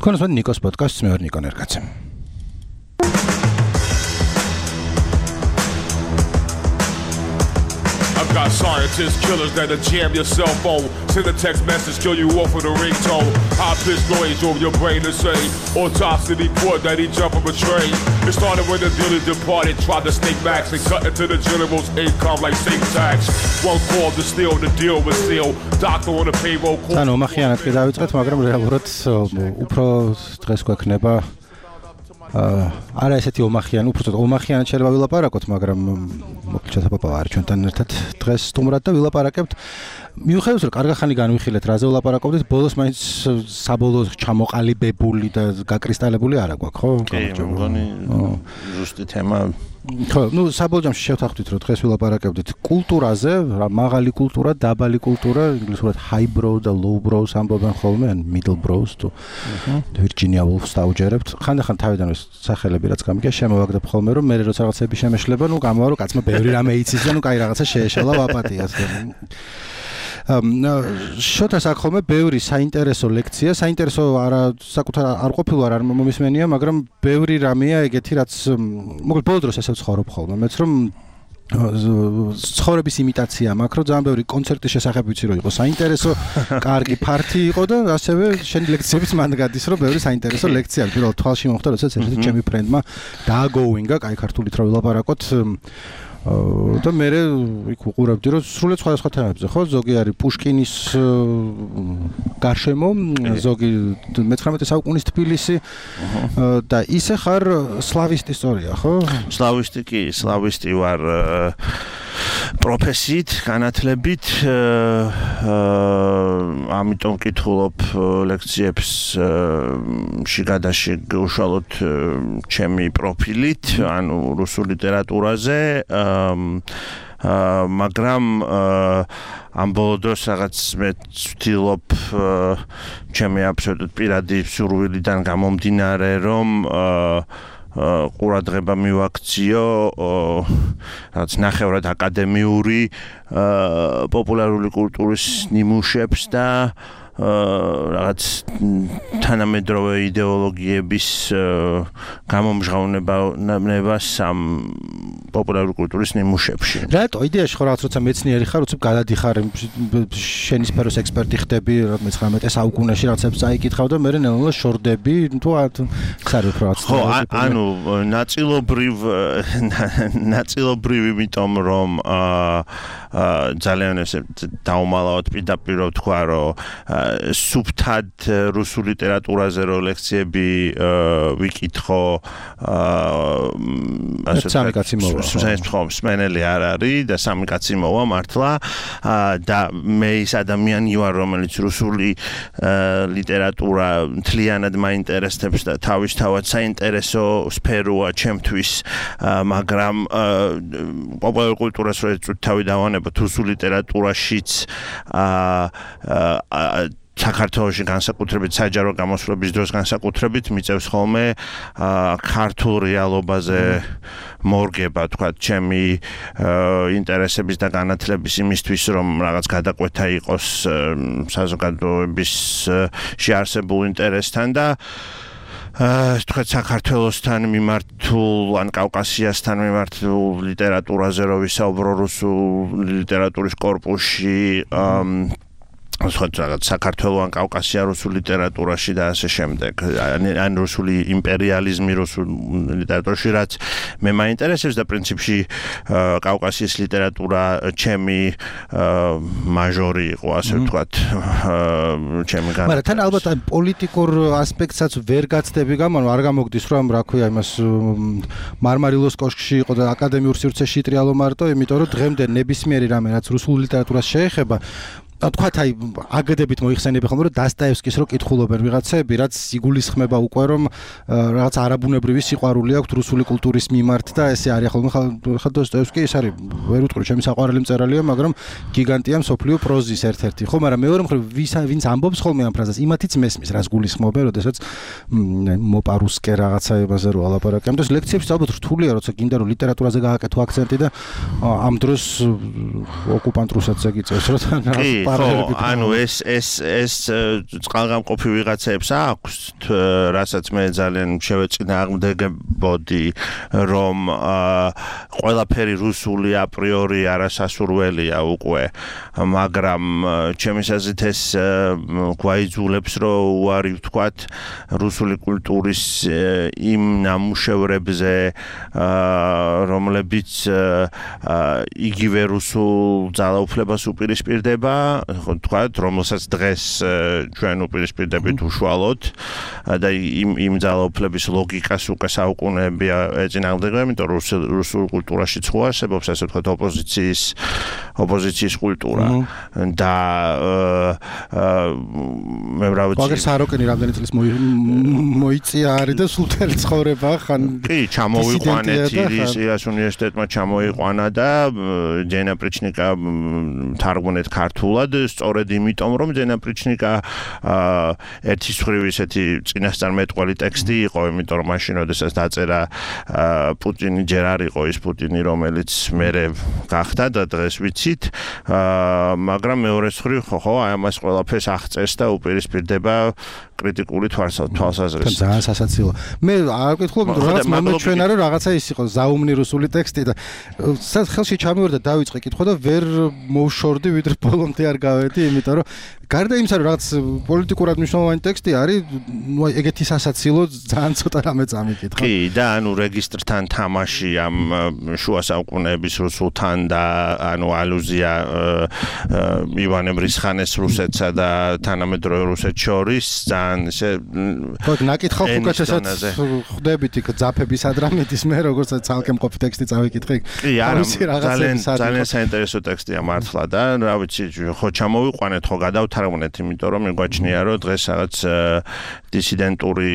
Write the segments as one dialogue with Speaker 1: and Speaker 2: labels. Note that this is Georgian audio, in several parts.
Speaker 1: Քոնս մեն Նիկոս պոդկաստ მე ვარ ნიკო ნერგაძე.
Speaker 2: I've got scientists, killers that'll jam your cell phone. Send a text message, kill you off with a ringtone. High-pitched noise over your brain to say autopsy report that he jumped from a train. It started when the dealer departed, tried to sneak back and cut into the general's income like state tax. One call to steal, the deal was sealed. Doctor on the payroll.
Speaker 1: Ანუ მახიანად კი დავიწყეთ, მაგრამ რეალურად უფრო დღეს გვექნება არა ესეთი ომახიანი, უბრალოდ ომახიანად შეიძლება ვილაპარაკოთ, მაგრამ მოკლედ პაპა არ ჩვენთან ერთად დღეს სტუმრად და ვილაპარაკებთ. მიუხედავად რომ კარგი ხანი განვიხილეთ, რაზე ვილაპარაკობთ, ბოლოს მაინც საბოლოო ჩამოყალიბებული და გაკრისტალებული არა გვაქვს, ხო?
Speaker 3: კი, მგონი ზუსტი თემა.
Speaker 1: ხო, ნუ საბოლოო ჯამში შევთანხმდით, რომ დღეს ვილაპარაკებდით კულტურაზე, რა მაღალი კულტურა, დაბალი კულტურა, ინგლისურად high brow და low brows ამბობენ ხოლმე, ან middle brows თუ Virginia Woolf დაუჯერებთ. ხანდახან თავიდანვე სახელები რაც გამიგია, შემოვაგდებ ხოლმე, რომ მე როცა რაღაცები შემეშლება, ნუ გამოვა რომ კაცმა ბევრი რამე იცის და ნუ კაი რაღაცა შეეშალა ვაპატიას. შოთას აქ ხოლმე ბევრი საინტერესო ლექცია, საინტერესო არა საკუთარ არ ყოფილვარ არ მომისმენია, მაგრამ ბევრი რამეა ეგეთი, რაც მოკლედ ბოლო დროს ესე ვცხოვრობ ხოლმე. მეც რომ ცხოვრების იმიტაცია მაქვს, რომ ძალიან ბევრი კონცერტის შესახებ ვიცი რომ იყო საინტერესო, კარგი ფართი იყო და ასევე შენი ლექციებიც მან გადის, რომ ბევრი საინტერესო ლექცია. პირველ თვალში მომხდა, როდესაც ერთი ჩემი ფრენდმა დააგოუინგა, კაი ქართულით რა ვილაპარაკოთ. და მე იქ უყურებდი რომ სრულიად სხვადასხვა თემებზე ხო ზოგი არის პუშკინის გარშემო ზოგი მე-19 საუკუნის თბილისი და ისე ხარ სლავისტი ისტორია ხო
Speaker 3: სლავისტი კი სლავისტი ვარ პროფესიით განათლებით ამიტომ კითხულობ ლექციებს შიგადაში უშუალოდ ჩემი პროფილით ანუ რუსულ ლიტერატურაზე მაგრამ ამ ბოლო დროს რაღაც მე ვცდილობ ჩემი აბსოლუტურად პირადი სურვილიდან გამომდინარე რომ ყურადღება მივაქციო რაც ნახევრად აკადემიური პოპულარული კულტურის ნიმუშებს და რაღაც თანამედროვე იდეოლოგიების გამომჟღავნებას ამ პოპულარული კულტურის ნიმუშებში.
Speaker 1: რატო იდეაში ხო რაღაც როცა მეცნიერი ხარ, უცებ გადადიხარ შენი სფეროს ექსპერტი ხდები, მე-19 საუკუნეში რაღაცებს წაიკითხავ და მე ნელ-ნელა შორდები, თუ ხარ უფრო
Speaker 3: ხო, ანუ ნაწილობრივ იმიტომ რომ ძალიან ესე დაუმალავად პირდაპირ ვთქვა რომ სუფთად რუსულ ლიტერატურაზე რო ლექციები ვიკითხო
Speaker 1: სამი კაცი მოვა
Speaker 3: მსმენელი არ არის და სამი კაცი მოვა მართლა და მე ის ადამიანი ვარ რომელიც რუსული ლიტერატურა მთლიანად მაინტერესებს და თავისთავად საინტერესო სფეროა ჩემთვის მაგრამ პოპულარულ კულტურას რო ეწვით თავი დავანებოთ რუსულ ლიტერატურაშიც საქართველოში განსაკუთრებით საჯარო გამოსვლების დროს განსაკუთრებით მიწევს ხოლმე ქართულ რეალობაზე მორგება თქვა ჩემი ინტერესების და განათლების იმისთვის რომ რაღაც გადაკვეთა იყოს საზოგადოების შეარსებულ ინტერესთან და თქვა საქართველოსთან მიმართულ ან კავკასიასთან მიმართულ ლიტერატურაზე რო ვისაუბრო რუსულ ლიტერატურის კორპუსში სხვა საქართველოს ან კავკასია რუსულ ლიტერატურაში და ასე შემდეგ ან რუსული იმპერიალიზმი რუსულ ლიტერატურაში რაც მე მაინტერესებს და პრინციპში კავკასიის ლიტერატურა ჩემი მაჟორი იყო ასე ვთქვათ ჩემი განათლება
Speaker 1: მაგრამ თან ალბათ აი პოლიტიკურ ასპექტსაც ვერ გაცდები გამო არ გამოგდის რომ რა ქვია იმას მარმარილოს კოშკში იყო და აკადემიურ სივრცეში იტრიალო მარტო იმიტომ რომ დღემდე ნებისმიერი რამე რაც რუსულ ლიტერატურას შეეხება თქვათ აი აგდებით მოიხსენიებენ ხოლმე რომ დასტაევსკის რო კითხულობენ ვიღაცები რაც იგულისხმება უკვე რომ რაღაც არაბუნებრივი სიყვარული აქვს რუსული კულტურის მიმართ და ესე არის ხოლმე ხა დასტაევსკი ეს არის ვერ ვიტყვი ჩემი საყვარელი მწერალია მაგრამ გიგანტია მსოფლიო პროზის ერთ-ერთი ხო მაგრამ მეორე მხრივ ვინც ამბობს ხოლმე ამ ფრაზას იმათიც მესმის რას გულისხმობენ როდესაც მოპარუსკე რაღაცა იმაზე რო ალაპარაკი ამ დროს ლექციებში ალბათ რთულია როცა გინდა რომ ლიტერატურაზე გააკეთო აქცენტი და ამ დროს ოკუპანტ რუსეთს ეგიწევს რომ პარალელები.
Speaker 3: ანუ ეს წყალგამყოფი ვიღაცებს აქვს, რასაც მე ძალიან შევეწინააღმდეგებოდი, რომ ყველაფერი რუსული აპრიორი არასასურველია უკვე, მაგრამ ჩემის აზრით ეს გვაიძულებს, რომ უარი ვთქვათ რუსული კულტურის იმ ნამუშევრებზე, რომლებიც იგივე რუსულ ძალაუფლებას უპირისპირდება, თქვათ, რომელსაც დღეს ჩვენ უპირისპირდებით უშუალოდ და იმ ძალაუფლების ლოგიკას უკვე საუკუნეები ეწინააღმდეგება, იმიტომ რომ რუსულ კულტურაში ხო არსებობს ასე ვთქვათ ოპოზიციის კულტურა და მე რა ვიცი
Speaker 1: ვაგერ საროკენი რამდენი წლის მოიწია არის და სულ თელი ცხოვრება ხან
Speaker 3: კი ჩამოვიყვანეთ ილიას უნივერსიტეტმა ჩამოიყვანა და ჯენა პრიჩნიკა თარგმნეთ ქართულად სწორედ იმიტომ რომ ჯენა პრიჩნიკა ერთის მხრივ ისეთი წინასწარმეტყველი ტექსტი იყო იმიტომ რომ მაშინ როდესაც დაწერა პუტინი ჯერ არ იყო ის პუტინი რომელიც მერე გახდა და დღეს ვიცით მაგრამ მეორე მხრივ ხო აი ამას ყველაფერს აღწერს და უპირისპირდება კრიტიკული თვალსაზრისით.
Speaker 1: ძალიან სასაცილო. მე არ ვკითხულობ, რომ რაღაც მომეჩვენა რომ რაღაცა ის იყო ზაუმნი რუსული ტექსტი და ხელში ჩამივარდა დავიწყე კითხვა და ვერ მოვშორდი ვიდრე ბოლომდე არ გავედი, იმიტომ რომ გარდა იმისა რომ რაღაც პოლიტიკურად მნიშვნელოვანი ტექსტი არის, ნუ ეგეთი სასაცილო ძალიან ცოტა რამე წამიკითხა.
Speaker 3: კი, და ანუ რეგისტრთან თამაში ამ შუა საუკუნეების რუსულთან და ანუ ალუზია ივანე მრისხანეს რუსეთსა და თანამედროვე რუსეთს შორის ისე
Speaker 1: ხო ნაკითხავ უკეთესად ხვდებით იქ ძაფების ადრამედის მე როგორც ცალკე მყოფი ტექსტი წავიკითხე
Speaker 3: კი არა ძალიან საინტერესო ტექსტია მართლა და რა ვიცი ხო ჩამოვიყვანეთ ხო გადავთარგმნეთ იმიტომ რომ მეგვაჩნია რომ დღეს რაღაც დისიდენტური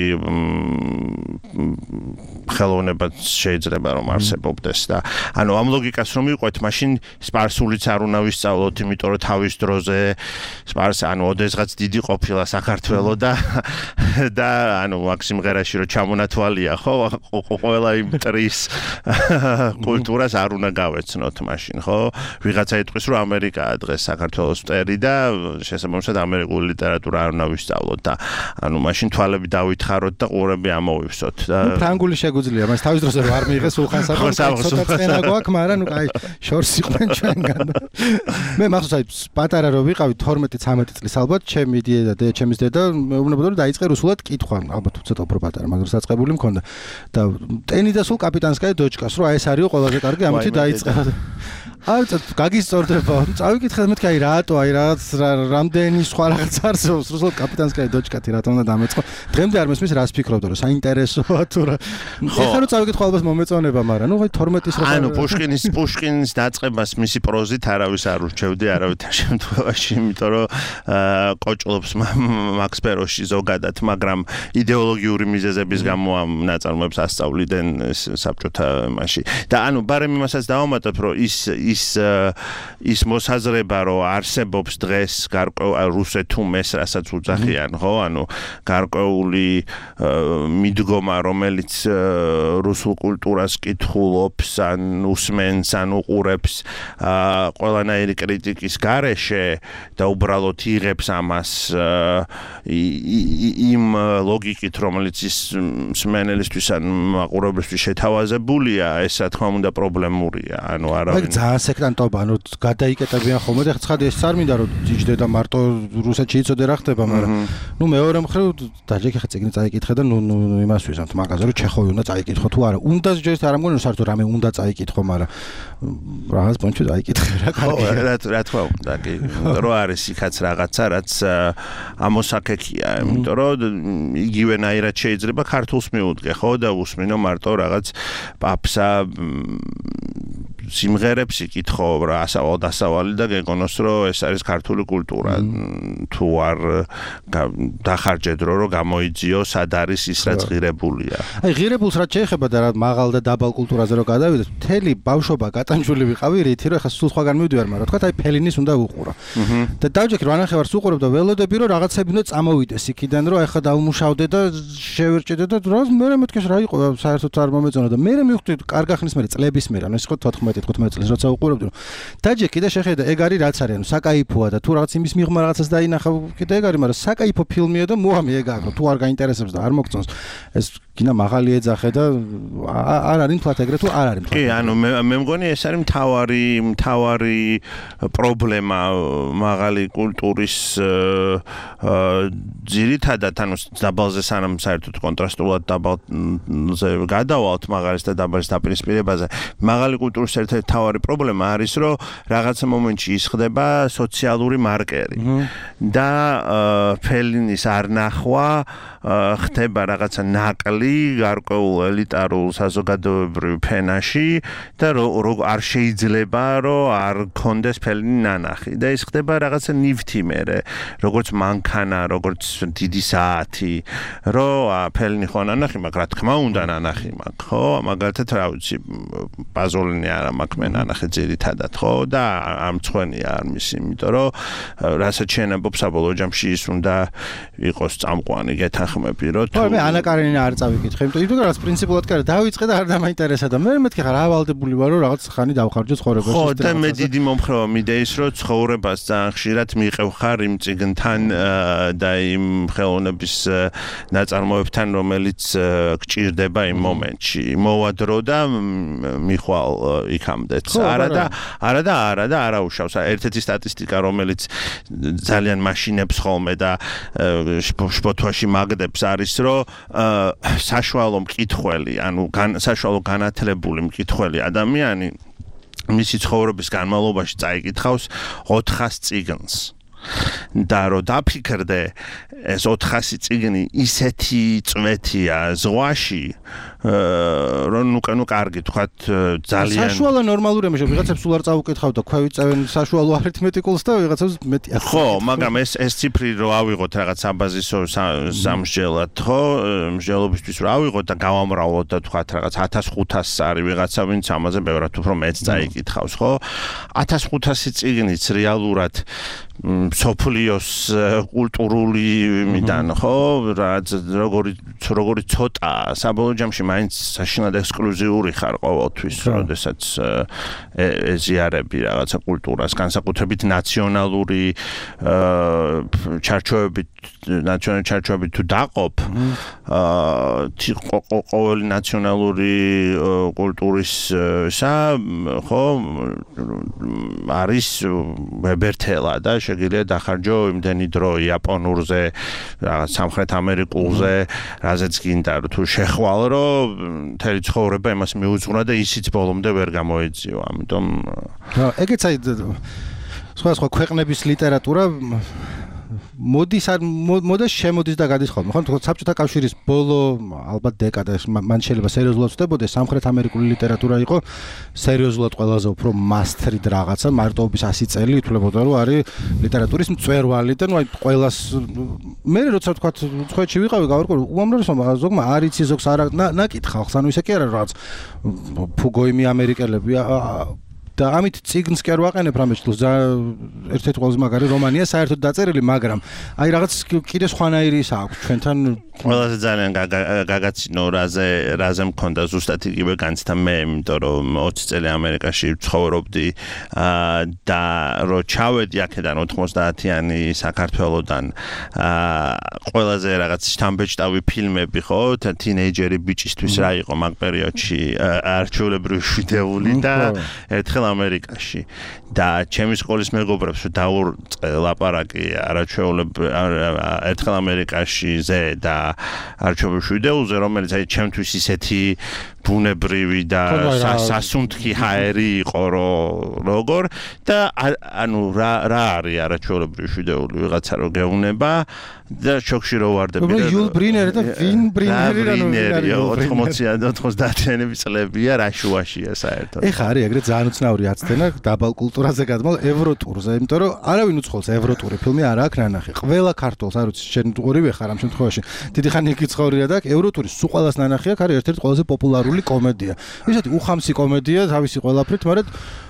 Speaker 3: ხელოვნებაც შეიძლება რომ არსებობდეს და ანუ ამ ლოგიკას რომ ვიყვეთ მაშინ სპარსულიც არ უნდა ვისწავლოთ იმიტომ რომ თავის დროზე სპარსი ანუ ოდესღაც დიდი ყოფილა საქართველო და ანუ აქ სიმღერაში რომ ჩამონათვალია ხო ყველა იმ ტრის კულტურას არ უნდა გავეცნოთ მაშინ ხო ვიღაცა იტყვის რომ ამერიკაა დღეს საქართველოს მტერი და შესაბამისად ამერიკული ლიტერატურა არ უნდა ვისწავლოთ და ანუ მაშინ თვალები დავითხაროთ და ყურები ამოვივსოთ და
Speaker 1: ფრანგული შეგვიძლია მას თავის დროზე არ მიიღეს სულხან საბა ცოტა წენა გვაქვს მაგრამ ნუ აი შორს იყვნენ ჩვენგან მე მახსოვს აი პატარა რო ვიყავი 12-13 წლის ალბათ ჩემი დედა და ჩემის დედა მეუბნებოდა რომ დაიწყე რუსულად კითხვა ალბათ ცოტა უფრო პატარა მაგრამ საწყებული მქონდა და ტენი და სულ კაპიტანსკაია დოჩკას რომ აი ეს არისო ყველაზე კარგი ამით დაიწყე აი გაგისწორდება წავიკითხე მეთქი აი რატო აი რაღაც რამდენი სხვა რაღაც არსებობს რუსულად კაპიტანსკაია დოჩკათი რატომ უნდა დამეწყო დღემდე არ მესმის რას ფიქრობ რომ საინტერესოა თუ რა ეხლა რომ წავიკითხო ალბათ მომეწონება მაგრამ ნუ აი 12-ის რო
Speaker 3: ანუ პუშკინის დაწყებას მისი პროზით არავის არ ურჩევდი არავითარ შემთხვევაში იმიტომ რომ კოჭლობს მაქს პეროში ზოგადად მაგრამ იდეოლოგიური მიზეზების გამო ამ ნაწარმოებს ასწავლიდნენ საბჭოთა მასში და ანუ ბარემ იმასაც დავამატებ რომ ის მოსაზრება რომ არსებობს დღეს გარკვეულ რუსეთუმეს რასაც უძახიან ხო ანუ გარკვეული მიდგომა რომელიც რუსულ კულტურას კითხულობს ან უსმენს ან უყურებს ყველანაირი კრიტიკის გარეშე და უბრალოდ იღებს ამას იმ ლოგიკით რომელიც ის მსმენელისთვის ან მაყურებლისთვის შეთავაზებულია ეს რა თქმა უნდა პრობლემურია ანუ არავინ
Speaker 1: ძალიან სექტანტობა ანუ გადაიკეტებიან ხოლმე და ცხადი ეს არ მინდა რომ ჯიჯდე და მარტო რუსეთში იცოდე რა ხდება მაგრამ ნუ მეორე მხრივ დაჯექი ხა წიგნი წაიკითხე და ნუ იმას ვიზამთ მაგაზე რომ ჩეხოვი უნდა წაიკითხო თუ არა უნდა ჯერთ არ ამგონი საერთოდ რამე უნდა წაიკითხო მაგრამ რაღაც პონჩი წაიკითხე რა კარგი
Speaker 3: რა თქმა უნდა კი რო არის იქაც რაღაცა რაც ამოსაკექია იმიტომ რომ იგივენაირად შეიძლება ქართულს მიუდგე ხო და უსმინო მარტო რაღაც პაპსა სიმღერებს იკითხო რა დასავალი და გეგონოს რომ ეს არის ქართული კულტურა თუ არ დახარჯე დრო რომ გამოიძიო სად არის ის რაც ღირებულია
Speaker 1: აი ღირებულს რაც შეეხება და რა მაღალ და დაბალ კულტურაზე რო გადავიდეთ მთელი ბავშვობა გატანჯული ვიყავი რითი რომ ეხლა სულ სხვაგან მივდივარ მაგრამ თქვა აი ფელინის უნდა ვუყურო და დავჯექი რომ ანახევარს უყურებ და ველოდები რომ რაღაცები უნდა წამოვიდეს იქიდან რომ ეხლა დავუმუშავდე და შევერჭედე და რა მე მეთქეს რა იყო საერთოდ არ მომეწონა და მე მივხვდი კარგახნის მე წლების მე ანუ ეს ხო 14 14-15 წელს როცა უყურებდი რომ დაჯერ კიდე შეხედა ეგ არის რაც არის ანუ საკაიფოა და თუ რაღაც იმის მიღმა რაღაცას დაინახავ კიდე ეგ არის მაგრამ საკაიფო ფილმია და მოამი ეგ აქვს თუ არ გაინტერესებს და არ მოგწონს ეს კინა მაღალი ეძახე და არ არის მთლად ეგრე თუ არ არის
Speaker 3: კი ანუ მე მგონი ეს არის მთავარი პრობლემა მაღალი კულტურის ძირითადად ანუ დაბალზე სანამ საერთოდ კონტრასტულად დაბალზე გადავალთ მაღალის და დაბალის დაპირისპირებაზე მაღალი კულტურის ერთ-ერთი მთავარი პრობლემა არის რომ რაღაცა მომენტში ის ხდება სოციალური მარკერი და ფელინის არნახვა ხდება რაღაცა ნაკლი გარკვეულ ელიტარულ საზოგადოებრივ ფენაში და არ შეიძლება რომ არ გქონდეს ფელინი ნანახი და ის ხდება რაღაცა ნივთი მერე როგორც მანქანა როგორც დიდი საათი რომ ფელინი ხო ნანახი მაგრამ რა თქმა უნდა ნანახი მაქვს ხო მაგალითად რა ვიცი ბაზოლინი არა მაქვს მე ნანახი ძირითადად ხო და ამ მწვენია არ მისი იმიტომ რომ რასაც შეენებობს საბოლოო ჯამში ის უნდა იყოს წამყვანი გეთანხმები რომ
Speaker 1: თუ მე ანა კარენინა არ წავიკითხე იმიტომ რომ რაც პრინციპულად კი არა დავიწყე და არ დამაინტერესა და მე მეთქი ხარ ავალდებული ვარ რომ რაღაც ხანი დავხარჯო ცხოვრებაში
Speaker 3: ხო და მე დიდი მომხრეობა მიდეის რომ ცხოვრებას ძალიან ხშირად მიყევ ხარ იმ წიგნთან და იმ ხელოვნების ნაწარმოებთან რომელიც გჭირდება იმ მომენტში მოვა დრო და მიხვალ იქამდეც არა და არაუშავს ერთ-ერთი სტატისტიკა რომელიც ძალიან მაშინებს ხოლმე და შფოთვაში მაგდებს არის რომ საშუალო მკითხველი ანუ საშუალო განათლებული მკითხველი ადამიანი მისი ცხოვრების განმავლობაში წაიკითხავს 400 წიგნს და რო დაფიქრდე ეს 400 წიგნი ისეთი წვეთია ზღვაში რომ ნუ კარგი თქვათ ძალიან
Speaker 1: საშუალო ნორმალური ამაში ვიღაცებს სულ არ წაუკითხავ და ქვევით წავენ საშუალო არითმეტიკულს და ვიღაცებს მეტი
Speaker 3: ხო მაგრამ ეს ციფრი რო ავიღოთ რაღაც აბაზისო სამსჯელად ხო მსჯელობისთვის რო ავიღოთ და გავამრავლოთ და თქვათ რაღაც 1500 არის ვიღაცა ვინც ამაზე ბევრად უფრო მეც წაიკითხავს ხო 1500 წიგნიც რეალურად სოფლიოს კულტურული მიდან ხო როგორი ცოტა საბოლოო ჯამში მაინც საშინლად ექსკლუზიური ხარ ყოველთვის როდესაც ეზიარები რაღაცა კულტურას განსაკუთრებით ნაციონალური ჩარჩოებით თუ დაყოფ ყოველი ნაციონალური კულტურისა ხო არის ვებერთელა და შეგიძლია დახარჯო იმდენი დრო იაპონურზე რაღაც სამხრეთ ამერიკულზე რაზეც გინდა თუ შეხვალ რომ მთელი ცხოვრება იმას მიუძღვნა და ისიც ბოლომდე ვერ გამოეძიო ამიტომ
Speaker 1: ეგეც აი სხვა ქვეყნების ლიტერატურა მოდის შემოდის და გადის ხოლმე ხო თქო საბჭოთა კავშირის ბოლო ალბათ დეკადა მან შეიძლება სერიოზულად ვწდებოდეს სამხრეთ ამერიკული ლიტერატურა იყო სერიოზულად ყველაზე უფრო მასტრიდ რაღაცა მარტოობის 100 წელი ითვლებოდა რომ არის ლიტერატურის მწვერვალი და ნუ აი ყველას მე როცა თქვა ცხეთში ვიყავი გავარკვევი უამრავ ზოგმა არ იცი ზოგს არა ნაკითხ ხალხს ანუ ისე კი არა რაღაც ფუგოიმი ამერიკელები და ამით ციგნს კი არ ვაყენებ რამეჩლოს ერთ-ერთი ყველაზე მაგარი რომანია საერთოდ დაწერილი მაგრამ აი რაღაც კიდე სხვანაირი ის აქვს ჩვენთან
Speaker 3: ყველაზე ძალიან გაგაცინო რაზე მქონდა ზუსტად იგივე განცდა მე იმიტომ რომ 20 წელი ამერიკაში ცხოვრობდი და რო ჩავედი აქედან 90-იანი საქართველოდან ყველაზე რაღაც შთამბეჭდავი ფილმები ხო თინეიჯერი ბიჭისთვის რა იყო მაგ პერიოდში არჩეულებრივი ვიდეოული და ერთხელ ამერიკაში და ჩემი სკოლის მეგობრებს დაურწყე ლაპარაკი ერთხელ ამერიკაში ზე და არჩეულებრივ ვიდეოზე რომელიც აი ჩემთვის ისეთი ბუნებრივი და სასუნთქი ჰაერი იყო როგორ და ანუ რა არის არაჩვეულებრივი ვიდეოული ვიღაცა რო გეუნება და შოქში რო ვარდები
Speaker 1: და იულ ბრინერი და ვინ ბრინერი რა
Speaker 3: 90-იანი წლებია რა შუაშია საერთოდ
Speaker 1: ეხა არის ეგრე ძალიან უცნაური აცდენა დაბალ კულტურაზე გადმოვალ ევროტურზე იმიტომ რომ არავინ უცხოლს ევროტური ფილმი არ აქვს ნანახი ყველა ქართულს არ ვიცი შენ ორივე ხარ ამ შემთხვევაში დიდი ხანი იქ ცხოვრია და ევროტური სულ ყველას ნანახი აქვს არის ერთ-ერთი ყველაზე პოპულარული კომედია ისეთი უხამსი კომედია თავისი ყველაფრით მაგრამ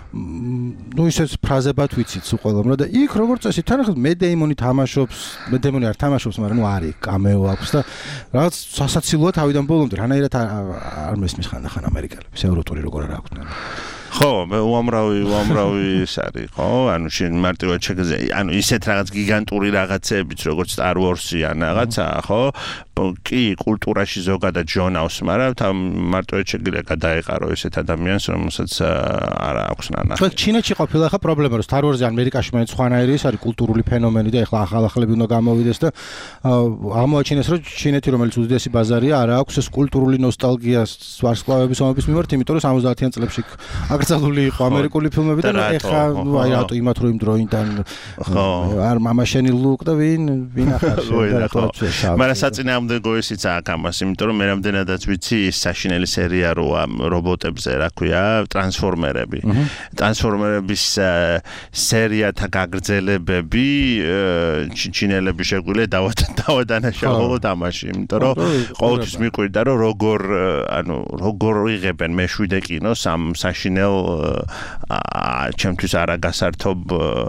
Speaker 1: ну ისეთ ფრაზებად ვიცით სულ ყველამ და იქ როგორც წესი თანახმად მე დეიმონი თამაშობს მე დეიმონი არ თამაშობს მაგრამ ну არის კამეო აქვს და რაღაც სასაცილოა თავიდან ბოლომდე რანაირად არ მესმის ხანდახან ამერიკელების ევროტური როგორ არ აქვს
Speaker 3: ხო, უამრავი ის არის, ხო? ანუ შენ მარტივად შეგზე, ანუ ისეთ რაღაც გიგანტური რაღაცეებიც, როგორც Star Wars-ი ან რაღაცა, ხო? კი, კულტურაში ზოგადად ჟონავს, მაგრამ მარტივად შეგიძლია გადაეყარო ესეთ ადამიანს, რომელსაც არ აქვს ნანახი.
Speaker 1: თქვენ ჩინეთში ყოფილა ხა პრობლემა, რომ Star Wars-ი ამერიკაში მაინც სხვანაირი ის არის კულტურული ფენომენი და ეხლა ახალ-ახალები უნდა გამოვიდეს და აღმოაჩინეს, რომ ჩინეთი, რომელიც უდიდესი ბაზარია, არ აქვს ეს კულტურული ნოსტალგიას ვარსკვლავების ომების მიმართ, იმიტომ რომ 70-იან წლებში აკრძალული იყო ამერიკული ფილმები და ეხლა აი რატო იმათ რომ იმ დროიდან არ მამაშენი ლუკ და ვინ ახარს და
Speaker 3: მაგრამ საწინააღმდეგო ისიც აქვს ამას, იმიტომ რომ მე რამდენადაც ვიცი ის საშინელი სერია როა რობოტებზე, რა ქვია, ტრანსფორმერები. ტრანსფორმერების სერიათა გაგრძელებები ჩინელები შეგვიძლია დავადანაშაულოთ ამაში, იმიტომ რომ ყოველთვის მიყვირდა რომ როგორ იღებენ მეშვიდე კინოს ამ საშინელ ჩემთვის არაგასართობ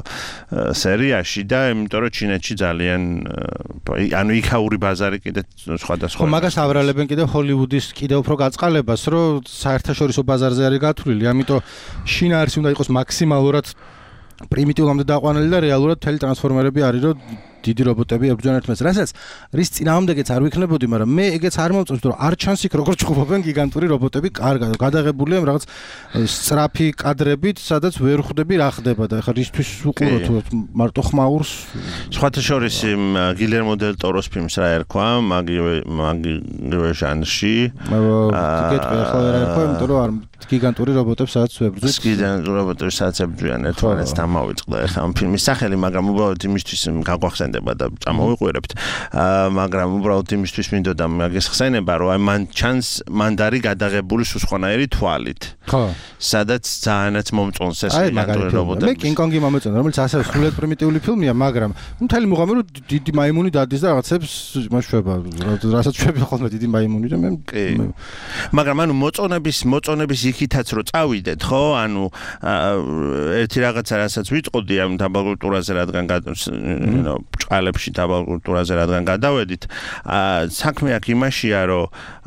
Speaker 3: სერიაში და იმიტომ რომ ჩინეთში ძალიან ანუ იქაური ბაზარი კიდე სხვადასხვა.
Speaker 1: მაგას ავრალებენ კიდევ ჰოლივუდის კიდევ უფრო გაწყალებას, რომ საერთაშორისო ბაზარზე არის გათვლილი, ამიტომ შინაარსი უნდა იყოს მაქსიმალურად პრიმიტიულამდე დაყვანილი და რეალურად მთელი ტრანსფორმერები არის, რომ დიდი რობოტები ებრძვიან ერთმანეთს. რასაც რის წინააღმდეგეც არ ვიქნებოდი, მაგრამ მე ეგეც არ მომწონს, რომ არ ჩანს იქ როგორ ჭუბობენ გიგანტური რობოტები, კარგად გადაღებულია რაღაც სწრაფი კადრებით, სადაც ვერ ხვდები რა ხდება და ეხლა რისთვის უყურო თუ მარტო ხმაურს.
Speaker 3: სხვათა შორის გილერმო დელ ტოროს ფილმს რა ერქვა, მაგივე ჟანრში.
Speaker 1: გეტყვი ახლა რა ერქვა, იმიტომ რომ არ გიგანტური რობოტებს სადაც ვებრძვით.
Speaker 3: გიგანტური რობოტებს სადაც ებრძვიან ერთმანეთს დამავიწყდა ახლა ამ ფილმის სახელი, მაგრამ უბრალოდ იმისთვის გაგვახსენდება და წამოვიყვირებთ. მაგრამ უბრალოდ იმისთვის მინდოდა მაგის ხსენება, რომ მან ჩანს მანდარი გადაღებული სხვანაირი თვალით.
Speaker 1: ხო.
Speaker 3: სადაც ძალიან მომწონს ეს გიგანტური რობოტები.
Speaker 1: მე King Kong-ი მომეწონა, რომელიც ასევე სრულიად პრიმიტიული ფილმია, მაგრამ მთელი მუღამი რომ დიდი მაიმუნი დადის და რაღაცებს იმაშვება, რასაც შვები ხოლმე დიდი მაიმუნი და მე
Speaker 3: მაგრამ ანუ მოწონების იქითაც რომ წავიდეთ, ხო? ანუ ერთი რაღაცა რასაც ვიტყოდი ამ დაბალკულტურაზე, რადგან ბრჭყალებში დაბალკულტურაზე რადგან გადავედით, საქმე აქ იმაშია, რომ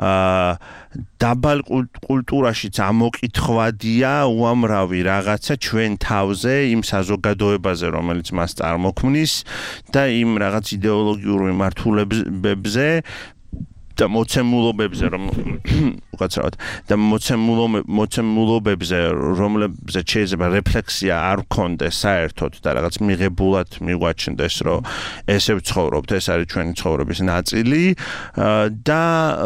Speaker 3: დაბალ კულტურაშიც ამოკითხვადია უამრავი რაღაცა ჩვენ თავზე, იმ საზოგადოებაზე, რომელიც მას წარმოქმნის და იმ რაღაც იდეოლოგიურ მიმართულებებზე და მოცემულობებზე, რომ უკაცრავად და მოცემულობებზე, რომლებზეც შეიძლება რეფლექსია არ გქონდეს საერთოდ და რაღაც მიღებულად მიგვაჩნდეს, რომ ესე ვცხოვრობთ, ეს არის ჩვენი ცხოვრების ნაწილი და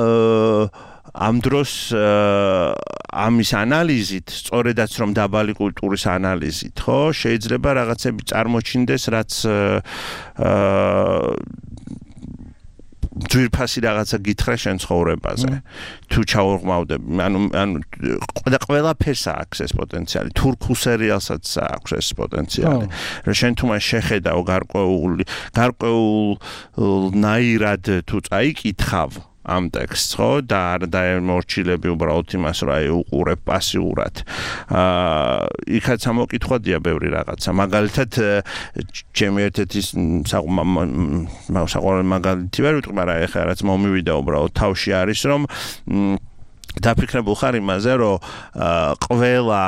Speaker 3: ამ დროს ამის ანალიზით, სწორედაც რომ დაბალი კულტურის ანალიზით, ხო, შეიძლება რაღაცები წარმოჩინდეს, რაც ძვირფასი რაღაცა გითხრა შენ ცხოვრებაზე. თუ ჩაურღმავდები, ანუ ყველაფერს აქვს ეს პოტენციალი. თურქულ სერიალსაც აქვს ეს პოტენციალი. რომ შენ თუ მას შეხედავ გარკვეულნაირად თუ წაიკითხავ ამ ტექსტს, ხო, და არ დაემორჩილები უბრალოდ იმას, რომ აი უყურებ პასიურად. იქაც ამოკითხვადია ბევრი რაღაცა. მაგალითად, ჩემი ერთ-ერთი საყვარელი მაგალითი ვერ ვიტყვი, მაგრამ ეხლა რაც მომივიდა უბრალოდ თავში არის, რომ დაფიქრებულ ხარ იმაზე, რომ ყველა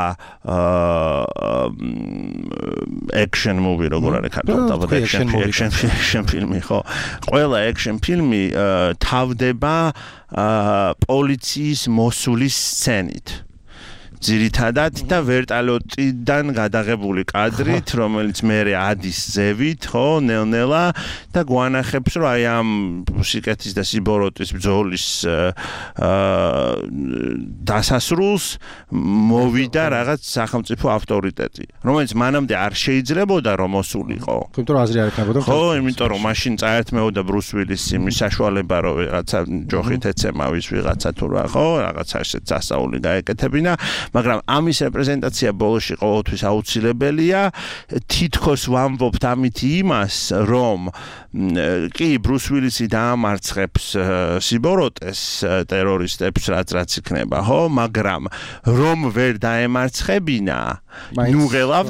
Speaker 3: action movie, როგორ არის ქართულად, action ფილმი, ხო? ყველა action ფილმი თავდება პოლიციის მოსულის სცენით. ძირითადად და ვერტალოტიდან გადაღებული კადრით, რომელიც მერე ადის ზევით, ხო, ნელ-ნელა და გვანახებს, რომ აი ამ სიკეთის და სიბოროტის ბრძოლის დასასრულს მოვიდა რაღაც სახელმწიფო ავტორიტეტი, რომელიც მანამდე არ შეიძლებოდა რომ მოსულიყო.
Speaker 1: იმიტომ რომ აზრი არ ექნებოდა.
Speaker 3: ხო, იმიტომ რომ მაშინ წაერთმეოდა ბრუს უილის იმის საშუალება, რომ რაღაცა ჯოხით ეცემავის ვიღაცა თუ რა, ხო, რაღაცა ესეთ დასაული გაეკეთებინა. მაგრამ ამის რეპრეზენტაცია ბოლოში ყოველთვის აუცილებელია. თითქოს ვამბობთ ამით იმას, რომ კი ბრუს უილისი დაამარცხებს სიბოროტეს ტერორისტებს, რაც იქნება, ხო, მაგრამ რომ ვერ დაემარცხებინა, ნუ ღელავთ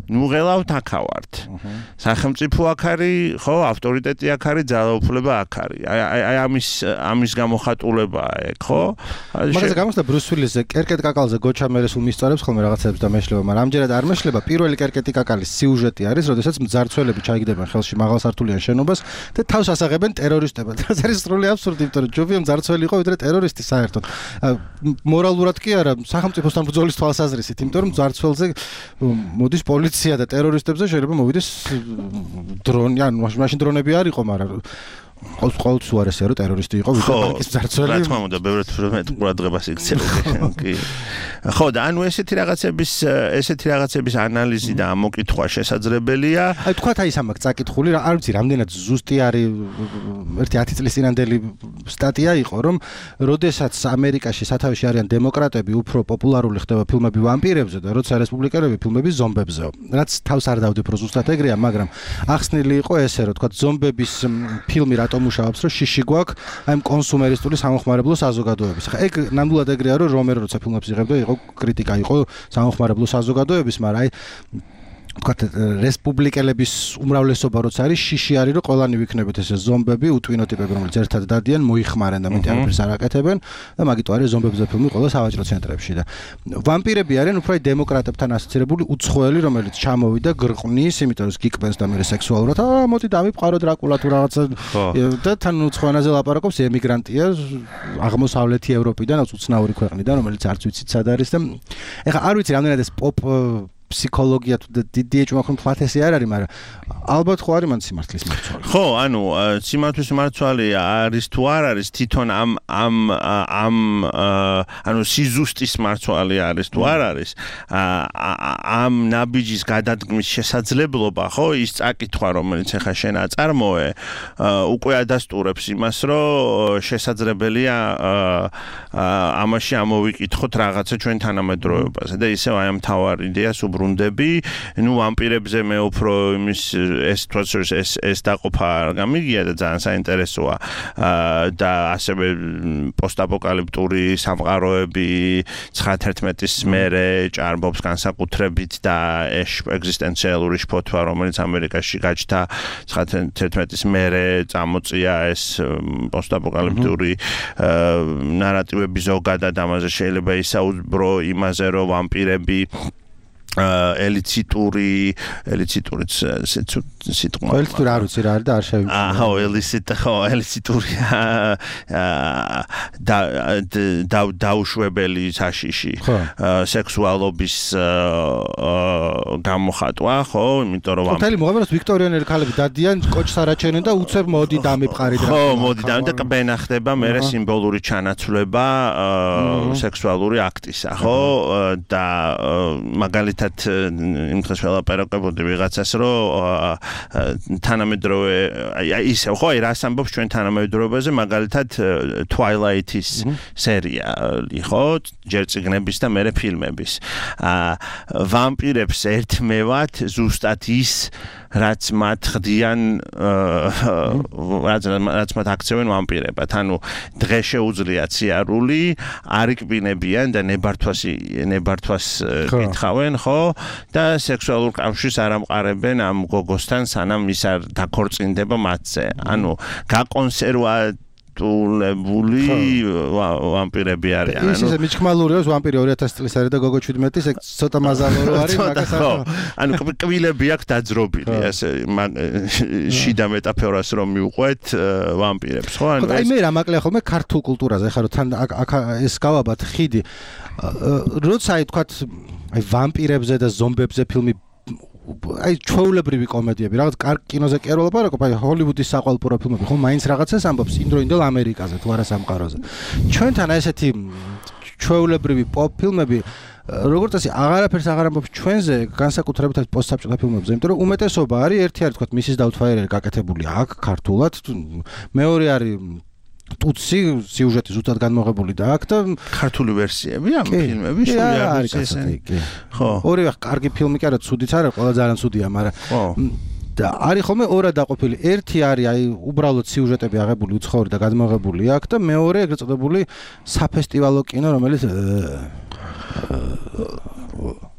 Speaker 3: ნუღელავთ აქავართ. სახელმწიფო აქ არის, ხო, ავტორიტეტი აქ არის, ძალაუფლება აქ არის. აი ამის გამოხატულებაა ეგ, ხო?
Speaker 1: მაგაზე გამოსდა ბრუს ვილისზე კერკეტ კაკალზე გოჩა მერე სულ მისწორებს ხოლმე რაღაცებს და მეშლება, მაგრამ ამჯერად არ მეშლება. პირველი კერკეტი კაკალის სიუჟეტი არის, როდესაც მძარცველები ჩაიგდებიან ხელში მაღალსართულიან შენობას და თავს ასაღებენ ტერორისტებად. ეს არის სრული აბსურდი, იმიტომ რომ ჯობია მძარცველი იყო ვიდრე ტერორისტი საერთოდ. მორალურად კი არა, სახელმწიფოსთან ბრძოლის თვალსაზრისით, იმიტომ რომ მძარცველზე მოდის პოლიცია და ტერორისტებზე შეიძლება მოვიდეს დრონი, ანუ მაშინ დრონები არ იყო, მაგრამ ყოველთვის უარესია რომ ტერორისტი იყო ვიდრე მძარცველი.
Speaker 3: რა თქმა უნდა, ბევრად ყურადღებას იქცევენ კი. ხო, და ანუ ესეთი რაღაცების ანალიზი და ამოკითხვა შესაძლებელია.
Speaker 1: აი თქვათ აი სამაკ წაკითხული, არ ვიცი, რამდენად ზუსტი არის ერთი 10 წლის წინანდელი სტატია იყო, რომ როდესაც ამერიკაში სათავეში არიან დემოკრატები, უფრო პოპულარული ხდება ფილმები ვამპირებზე და როცა რესპუბლიკელები ფილმები ზომბებზე. რაც თავს არ დავდებ რომ ზუსტად ეგრეა, მაგრამ ახსნილი იყო ესე, რომ თქვათ ზომბების ფილმი რატომ მუშაობს, რომ შიში გვაქვს აი კონსუმერისტული სამოხმარებლო საზოგადოების. ხა ეგ ნამდვილად ეგრეა, რომ რომერო როცა ფილმებს იღებდა, იყო კრიტიკა, იყო სამოხმარებლო საზოგადოების, მაგრამ აი თქვათ რესპუბლიკელების უმრავლესობა როცა არის შიში არის რომ ყველანი ვიქნებით ესე ზომბები უტვინო ტიპები რომელიც ერთად დადიან მოიხმარენ და მეტი არაფერს არ აკეთებენ და მაგიტო არის ზომბებზე ფილმი ყველა სავაჭრო ცენტრებში და ვამპირები არიან უფრო აი დემოკრატებთან ასოცირებული უცხოელი რომელიც ჩამოვიდა გრყნის იმიტომ რომ გიკბენს და მე სექსუალურად მოდი დამიფყარო დრაკულა თუ რაღაცა და თან უცხოენაზე ლაპარაკობს ემიგრანტია აღმოსავლეთი ევროპიდან უცნაური ქვეყნიდან რომელიც არც ვიცით სად არის და ეხლა არ ვიცი რამდენად ეს პოპ ფსიქოლოგია თუ დიდი ეჭვმაყრ ფლათესი არ არის, მაგრამ ალბათ ხო არის მან სიმართლის მარცვალი.
Speaker 3: ხო, ანუ სიმართლის მარცვალი არის თუ არ არის თვითონ ანუ სიზუსტის მარცვალი არის თუ არ არის. ამ ნაბიჯის გადადგმის შესაძლებლობა, ხო, ის წაკითხვა, რომელიც ახლა შენ აწარმოე, უკვე ადასტურებს იმას, რომ შესაძლებელია ამაში ამოვიკითხოთ რაღაცა ჩვენ თანამედროვეობაზე და ისევ აი ამ თავარ იდეას ბრუნდები, ნუ ვამპირებზე მე უფრო იმის ეს დაყოფა არ გამიგია და ძალიან საინტერესოა და ასევე პოსტაპოკალიპტური სამყაროები 9/11-ის მერე ჭარბობს განსაკუთრებით და ეგზისტენციალური შფოთვა რომელიც ამერიკაში გაჩნდა 9/11-ის მერე წამოწია ეს პოსტაპოკალიპტური ნარატივები ზოგადად ამაზე შეიძლება ისაუბრო იმაზე რომ ვამპირები ელიციტური სიტყვა.
Speaker 1: ელიციტური არ ვიცი რა არის და არ შევიმჩნევ.
Speaker 3: ელიციტური დაუშვებელი საშიში. სექსუალობის გამოხატვა, ხო, იმიტომ რომ
Speaker 1: მთელი მოღაბაროს ვიქტორიანელი ქალები დადიან კოჩს არაჩენენ და უცებ მოდი დამიფყარი და
Speaker 3: ხო, მოდი და კბენა ხდება მერე სიმბოლური ჩანაცვლება სექსუალური აქტისა, ხო, და მაგალითად იმ დღეს ველაპარაკებოდი ვიღაცას რომ თანამედროვე ისე ხო აი რას ამბობს ჩვენ თანამედროვეობაზე მაგალითად Twilight-ის სერიალი ხო ჯერ წიგნების და მერე ფილმების ვამპირებს ერთმევად ზუსტად ის რაც მათ ხდიან რაც მათ აქცევენ ვამპირებად ანუ დღე შეუძლია ციარული არ იკბინებიან და ნებართვას კითხავენ ხო და სექსუალურ კავშირს არ ამყარებენ ამ გოგოსთან სანამ ის არ დაქორწინდება მათზე ანუ გაკონსერვატული ვამპირები არიან
Speaker 1: ის ისე მიჩქმალურია ვამპირი 2000 წლის არის და გოგო 17-ის ეგ ცოტა მაზალო არის მაგას
Speaker 3: ანუ კბილები აქვს დაძრობილი ასე შიდა მეტაფორას რომ მივყვეთ ვამპირებს ხო
Speaker 1: ანუ აი მე რა მაკლია ხოლმე ქართულ კულტურაზე ხა რომ თან აქ ეს გავაბათ ხიდი როცა აი თქვათ აი ვამპირებზე და ზომბებზე ფილმი აი ჩვეულებრივი კომედიები რაღაც კარგ კინოზე კი არ ვლაპარაკობ აი ჰოლივუდის საყვალპურო ფილმები ხო მაინც რაღაცას ამბობს იმდროინდელ ამერიკაზე თუ არა სამყაროზე ჩვენთან ესეთი ჩვეულებრივი პოპ ფილმები როგორც ასე აღარაფერს აღარ ამბობს ჩვენზე განსაკუთრებით პოსტსაბჭოთა ფილმებზე იმიტომ რომ უმეტესობა არის ერთი არის თქვათ მისის დაუთვაიერი გაკეთებული აქ ქართულად მეორე არის ტუცი სიუჟეტი ზუსტად განმოღებული და აქ და
Speaker 3: ქართული ვერსიები ამ ფილმების სულ არის ესენი. ხო.
Speaker 1: ორივე კარგი ფილმი კი არა, ცუდიც არა, ყველა ძალიან ცუდია, მაგრამ და არის ხოლმე ორად დაყოფილი. ერთი არის აი უბრალოდ სიუჟეტები აღებული უცხოური და გადმოღებული აქ და მეორე ეგრეთ წოდებული საფესტივალო კინო, რომელიც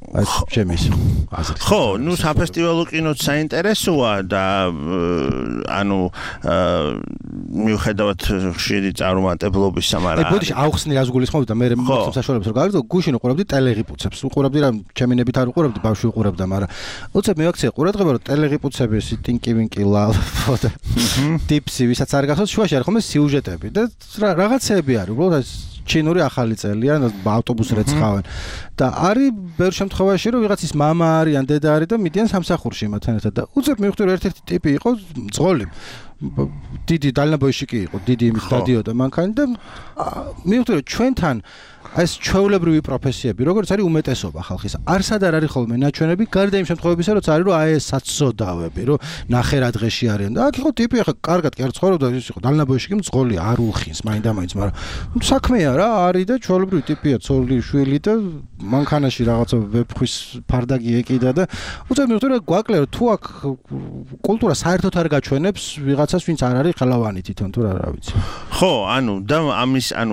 Speaker 1: ეს ჩემი აზრით.
Speaker 3: ხო, ნუ საფესტივალო კინოც საინტერესოა და ანუ მიუხედავად ხშირი წარუმატებლობის სამარა.
Speaker 1: ბოდიში აუხსნი რას გულისხმობ და მე მოხდom საშუალებას რომ გავიგზო გუშინ უყურებდი ტელეღიპუცებს. უყურებდი რა ჩემი ნებით არ უყურებდი, ბავშვი უყურებდა, მაგრამ უცებ მივაქცია ყურადღება რომ ტელეღიპუცების ტინკი ვინკი ლალფო და ტიპსი ვისაც არ გახსოვს შუაში არის ხოლმე სიუჟეტები და რაღაცეები არის უბრალოდ ჩინური ახალი წელია ავტობუსს რეცხავენ და არის ბევრ შემთხვევაში რომ ვიღაცის მამა არის ან დედა არის და მიდიან სამსახურში მათთან ერთად და უცებ მივხვდი რომ ერთ-ერთი ტიპი იყო მძღოლი დიდი დალნაბოიში კი იყო დიდი იმის დადიოდა მანქანი და მივხვდი რომ ჩვენთან ეს ჩვეულებრივი პროფესიები როგორც არის უმეტესობა ხალხის არსად არ არის ხოლმე ნაჩვენები გარდა იმ შემთხვევებისა რომ არის რომ აი ეს საცოდავები რომ ნახე რა დღეში არიან და აქ იყო ტიპი ახლა კარგად კი არ ცხოვრობდა ის იყო დალნაბოიში კი მძღოლი არ უხინს მაინდა-მაინც მაგრამ საქმეა რა არის და ჩვეულებრივი ტიპია ცოლი შვილი და მანქანაში რაღაცა ვეფხვის ფარდაგი ეკიდა და უცებ მივხვდი რომ გვაკლია თუ აქ კულტურა საერთოდ არ გაჩვენებს ვიღაცას ვინც არ არის ხელავანი თვითონ თუ რა ვიცი
Speaker 3: ხო ანუ და ამის ანუ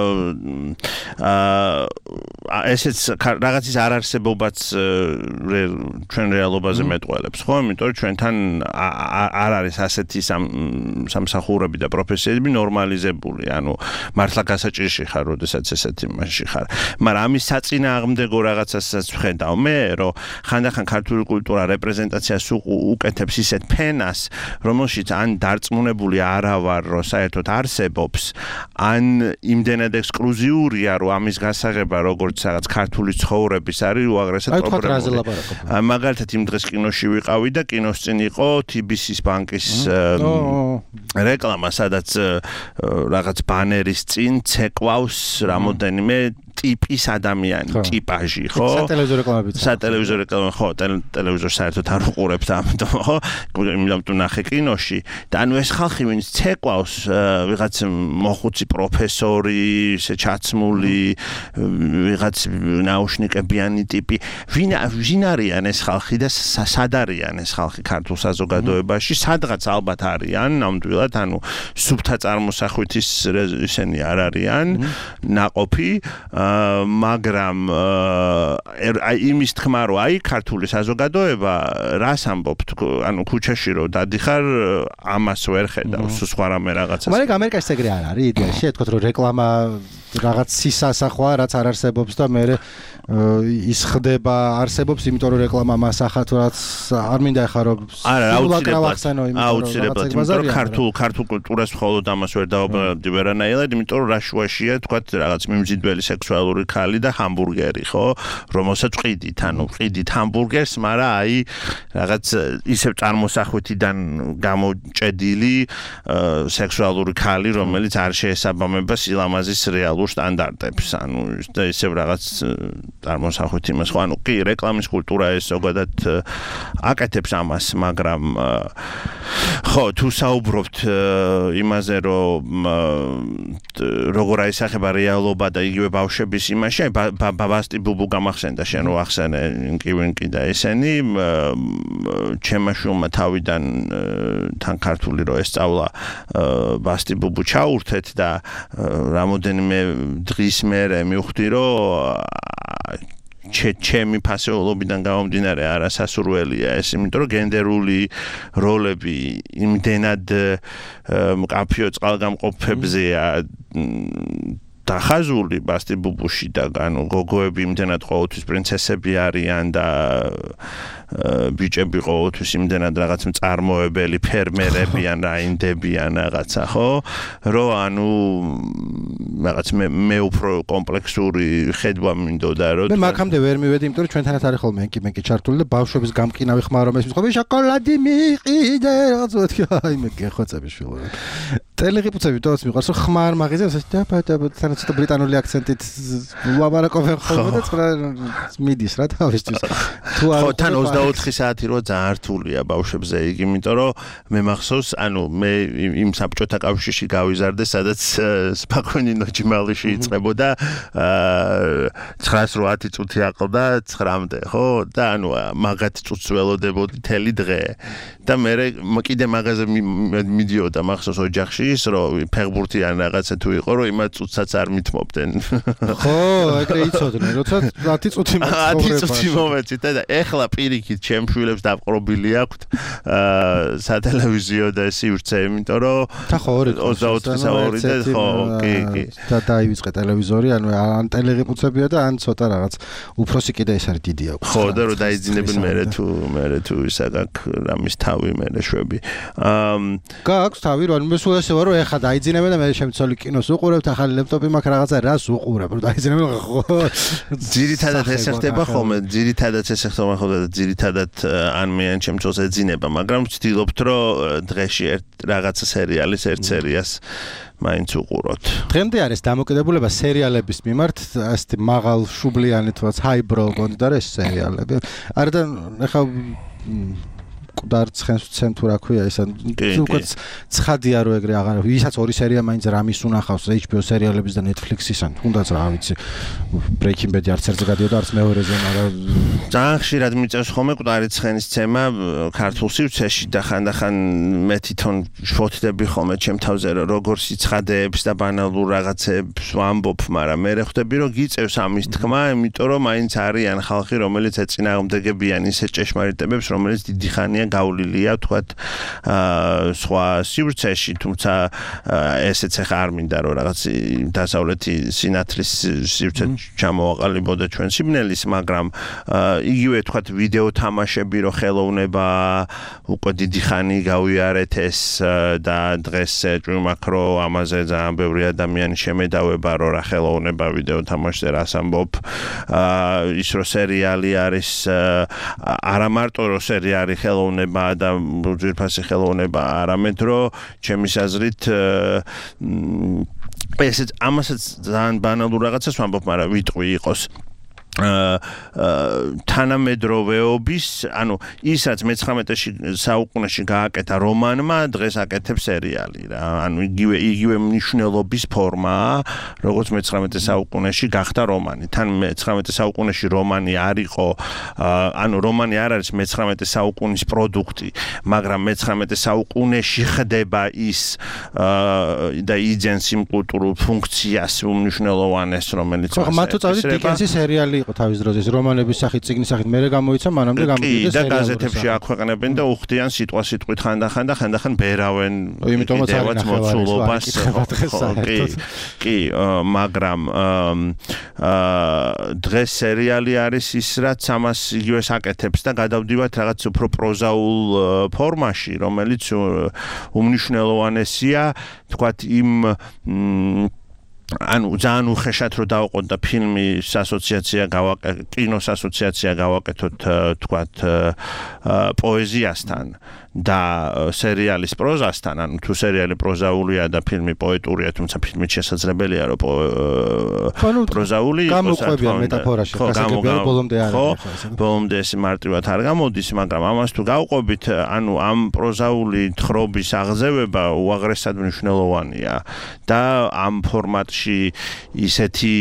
Speaker 3: ესეც რაღაცის არარსებობაც ჩვენ რეალობაზე მეტყველებს ხო იმიტომ რომ ჩვენთან არ არის ასეთი სამსახურები და პროფესიები ნორმალიზებული ანუ მართლა გასაჭირში ხარ როდესაც ესეთი მასში ხარ მაგრამ ამის საწინააღმდეგო რაღაცასაც ვხედავ მე რომ ხანდახან ქართული კულტურა რეპრეზენტაციას უკეთებს ისეთ ფენას რომელშიც ან დარწმუნებული არა ვარ რომ საერთოდ არსებობს ან იმდენად ექსკლუზიურია რომ ამის გასაღება როგორც რაღაც ქართული ცხოვრების არის უაღრესად პრობლემური. მაგალითად იმ დღეს კინოში ვიყავი და კინოს წინ იყო TBC-ის ბანკის რეკლამა, სადაც რაღაც ბანერის წინ ცეკვავს რამოდენიმე ტიპის ადამიანი, ტიპაჟი, ხო?
Speaker 1: სატელევიზიო რეკლამებიც.
Speaker 3: სატელევიზიო რეკლამა, ხო, ტელევიზორს საერთოდ არ უყურებთ ამიტომ, ხო? იმიტომ ნახე კინოში და ანუ ეს ხალხი ვინც ცეკვავს ვიღაც მოხუცი პროფესორი, ისე ჩაცმული, ვიღაც ნაუშნიკებიანი ტიპი, ვინ არიან ეს ხალხი და სად არიან ეს ხალხი ქართულ საზოგადოებაში, სადღაც ალბათ არიან, ნამდვილად, ანუ სუფთა წარმოსახვითის ისინი არ არიან, ნაყოფი მაგრამ იმის თქმა რომ აი ქართული საზოგადოება რას ამბობთ ანუ ქუჩაში რომ დადიხარ ამას ვერ ხედავს სხვა რამე რაღაცას
Speaker 1: მაგრამ ამერიკაში ეგრე არ არის იდეაში ეთქოთ რომ რეკლამა რაღაც სისასახვა რაც არ არსებობს და მე ის ხდება არსებობს იმიტომ რომ რეკლამა მასახათ რაც არ მინდა ახლა რომ
Speaker 3: აუცილებლად იმიტომ რომ ქართულ კულტურას მხოლოდ ამას ვერ დავაბარებდი ვერანაირად იმიტომ რომ რაშუაშია თქვათ რაღაც მიმზიდველი სექსუალური ქალი და ჰამბურგერი ხო რომელსაც ყიდით ანუ ყიდით ჰამბურგერს მაგრამ აი რაღაც ისევ წარმოსახვითიდან გამოჭედილი სექსუალური ქალი რომელიც არ შეესაბამება სილამაზის რეალურ სტანდარტებს ანუ და ისევ რაღაც წარმოსახვით იმას ხო ანუ კი რეკლამის კულტურა ეს ზოგადად აკეთებს ამას მაგრამ ხო თუ საუბრობთ იმაზე რომ როგორ აისახება რეალობა და იგივე ბავშვების იმაში ბაბასტი ბუბუ გამახსენდა შენ რო ახსენე კივინკი და ესენი ჩემმა შვილმა თავიდან თან ქართული რო ესწავლა ბასტი ბუბუ ჩაურთეთ და რამოდენიმე დღის მერე მივხვდი რომ ჩემი ფასეულობიდან გამომდინარე არასასურველია ეს იმიტომ რომ გენდერული როლები იმდენად მკაფიო წყალგამყოფებზეა დახაზული ბასტი ბუბუში და ანუ გოგოები იმდენად ყოველთვის პრინცესები არიან და ბიჭები ყოველთვის იმდენად რაღაც მწარმოებელი ფერმერებიან რაინდებიან რაღაცა ხო რომ ანუ რაღაც მე უფრო კომპლექსური ხედვა მინდოდა რომ
Speaker 1: მე მაგამდე ვერ მივედი იმიტომ რომ ჩვენთანაც არის ხოლმე ენკი ჩართული და ბავშვების გამყინავი ხმა რომ ეს მისხოვე შოკოლადი მიიყიდე რაღაც ვთქი აი მე გეხოცები შვილო ტელეღიპუცები თავს მიყვარს რომ ხმა არ მაღიზებს და ცოტა ბრიტანული აქცენტით ლაბარაკობენ ხოლმე და ცოტა მიდის რა თავისთვის
Speaker 3: თუ არ ხო თან 4 საათი რო ძალიან რთულია ბავშვებზე იგი, იმიტომ რომ მე მახსოვს, მე იმ საბჭოთა კავშირში გავიზარდე, სადაც სპოკოინი ნოჯიმალიში იწყებოდა 9-8 წუთი აყდა 9-მდე, ხო? და მაგათ წუთს ველოდებოდი თელი დღე. და მე კიდე მაღაზია მიდიოდა მახსოვს ოჯახში ის, რომ ფეხბურთი ან რაღაცა თუ იყო, რომ იმათ წუთსაც არ მithმობდნენ.
Speaker 1: ხო, ეგრე იცოდნენ, როცა 10 წუთი
Speaker 3: 10 წუთი მომეწით და ეხლა პირიქით ჩემ შვილებს დაპყრობილი აქვთ სატელევიზიო და სივრცე, იმიტომ რომ 24 და ხო, კი.
Speaker 1: და დაივიწყე ტელევიზორი, ან ტელეღიპუცებია და ან ცოტა რაღაც უფროსი კიდე ეს არის დიდი აქვს.
Speaker 3: ხო, და რომ დაიძინებენ მე თუ ისა გაქვს რამის თავი მე შვები.
Speaker 1: გაქვს თავი, რომ მე სულ ესე ვარ, რომ ეხლა დაიძინებენ და მე შემცოლი კინოს უყურებთ, ახალი ლეპტოპი მაქვს რაღაცა რას უყურებ, რომ დაიძინებენ ხო.
Speaker 3: ძირითადად ეს ხდება ხოლმე, ძირითადად ან მე ან ჩემწოლს ეძინება, მაგრამ ვცდილობთ, რომ დღეში რაღაცა სერიალის ერთ სერიას მაინც უყუროთ.
Speaker 1: დღემდე არის დამოკიდებულება სერიალების მიმართ, ასეთი მაღალ შუბლიანი თვაც ჰაიბროლ გონდა რა ეს სერიალები. არა და ეხლა დარცხენს ვცემ თუ რა ქვია ეს უკვე ცხადია რომ ეგრე აღარ ვისაც 2 სერია მაინც რამის უნახავს HBO სერიალების და Netflix-ისა თუნდაც რა ვიცი Breaking Bad არც ერთზე გადიოდა არც მეორეზე მაგრამ
Speaker 3: ძალიან ხშირად მიწევს ხოლმე მკვდარი ცხენის ცემა ქართულ სივრცეში და ხანდახან მე თვითონ შფოთდები ხოლმე ჩემ თავზე როგორ სიცხადეებს და ბანალურ რაღაცებს ვამბობ მაგრამ მე ხვდები რომ გიწევს ამის თქმა იმიტომ რომ მაინც არიან ხალხი რომელიც ეწინააღმდეგებიან ისეთ ჭეშმარიტებებს რომელიც დიდი ხანია გავლილია თქვათ სხვა სივრცეში თუმცა ესეც ახლა არ მინდა რომ რაღაც დასავლეთი სინათლის სივრცე ჩამოაყალიბოდა ჩვენ სიბნელის მაგრამ იგივე თქვათ ვიდეო თამაშები რო ხელოვნება უკვე დიდი ხანი გავიარეთ ეს და დღეს ჭვიმაქრო ამაზე ძალიან ბევრი ადამიანი შემედავება რომ რა ხელოვნება ვიდეო თამაშზე რას ამბობ ის რო სერიალი არის არა მარტო რო სერიალი ხელოვნება და ძვირფასი ხელოვნება არამედ რომ ჩემის აზრით ესეც ამასაც ძალიან ბანალურ რაღაცას ვამბობ მაგრამ ვიტყვი იყოს თანამედროვეობის, ანუ ისაც მე-19 საუკუნეში გააკეთა რომანმა, დღეს აკეთებს სერიალი რა. ანუ იგივე მნიშვნელობის ფორმაა, როგორც მე-19 საუკუნეში გახდა რომანი. თან მე-19 საუკუნეში რომანი არ იყო, ანუ რომანი არ არის მე-19 საუკუნის პროდუქტი, მაგრამ მე-19 საუკუნეში ხდება ის და იძენს იმ კულტურულ ფუნქციას უმნიშვნელოვანეს, რომელიც
Speaker 1: ასე. მათო წავიდით დიკენსის სერიალი იყო თავის დროზე რომანების სახით, წიგნის სახით მე გამოიცა, მანამდე გამოვიდა
Speaker 3: და გაზეთებში აქვეყნებენ და უხდიან სიტყვით ხანდახან ბერავენ იმიტომაც მოცულობას კი მაგრამ დღეს სერიალი არის ის რაც ამას იგივეს აკეთებს და გადავდივართ რაღაც უფრო პროზაულ ფორმაში რომელიც უმნიშვნელოვანესია თქვათ იმ ანუ ძალიან უხეშად რო დავყოთ და ფილმის ასოციაცია კინოს ასოციაცია გავაკეთოთ თქვათ პოეზიასთან და სერიალის პროზასთან, ანუ თუ სერიალი პროზაულია და ფილმი პოეტურია, თუმცა ფილმით შესაძლებელია რომ პროზაული იყოს,
Speaker 1: გამოყვებიან მეტაფორაში, გასაგებია ბოლომდე არ არის.
Speaker 3: ბოლომდე ეს მარტივად არ გამოდის, მაგრამ ამას თუ გავყვებით, ანუ ამ პროზაული თხრობის აღზევება უაღრესად მნიშვნელოვანია და ამ ფორმატში ისეთი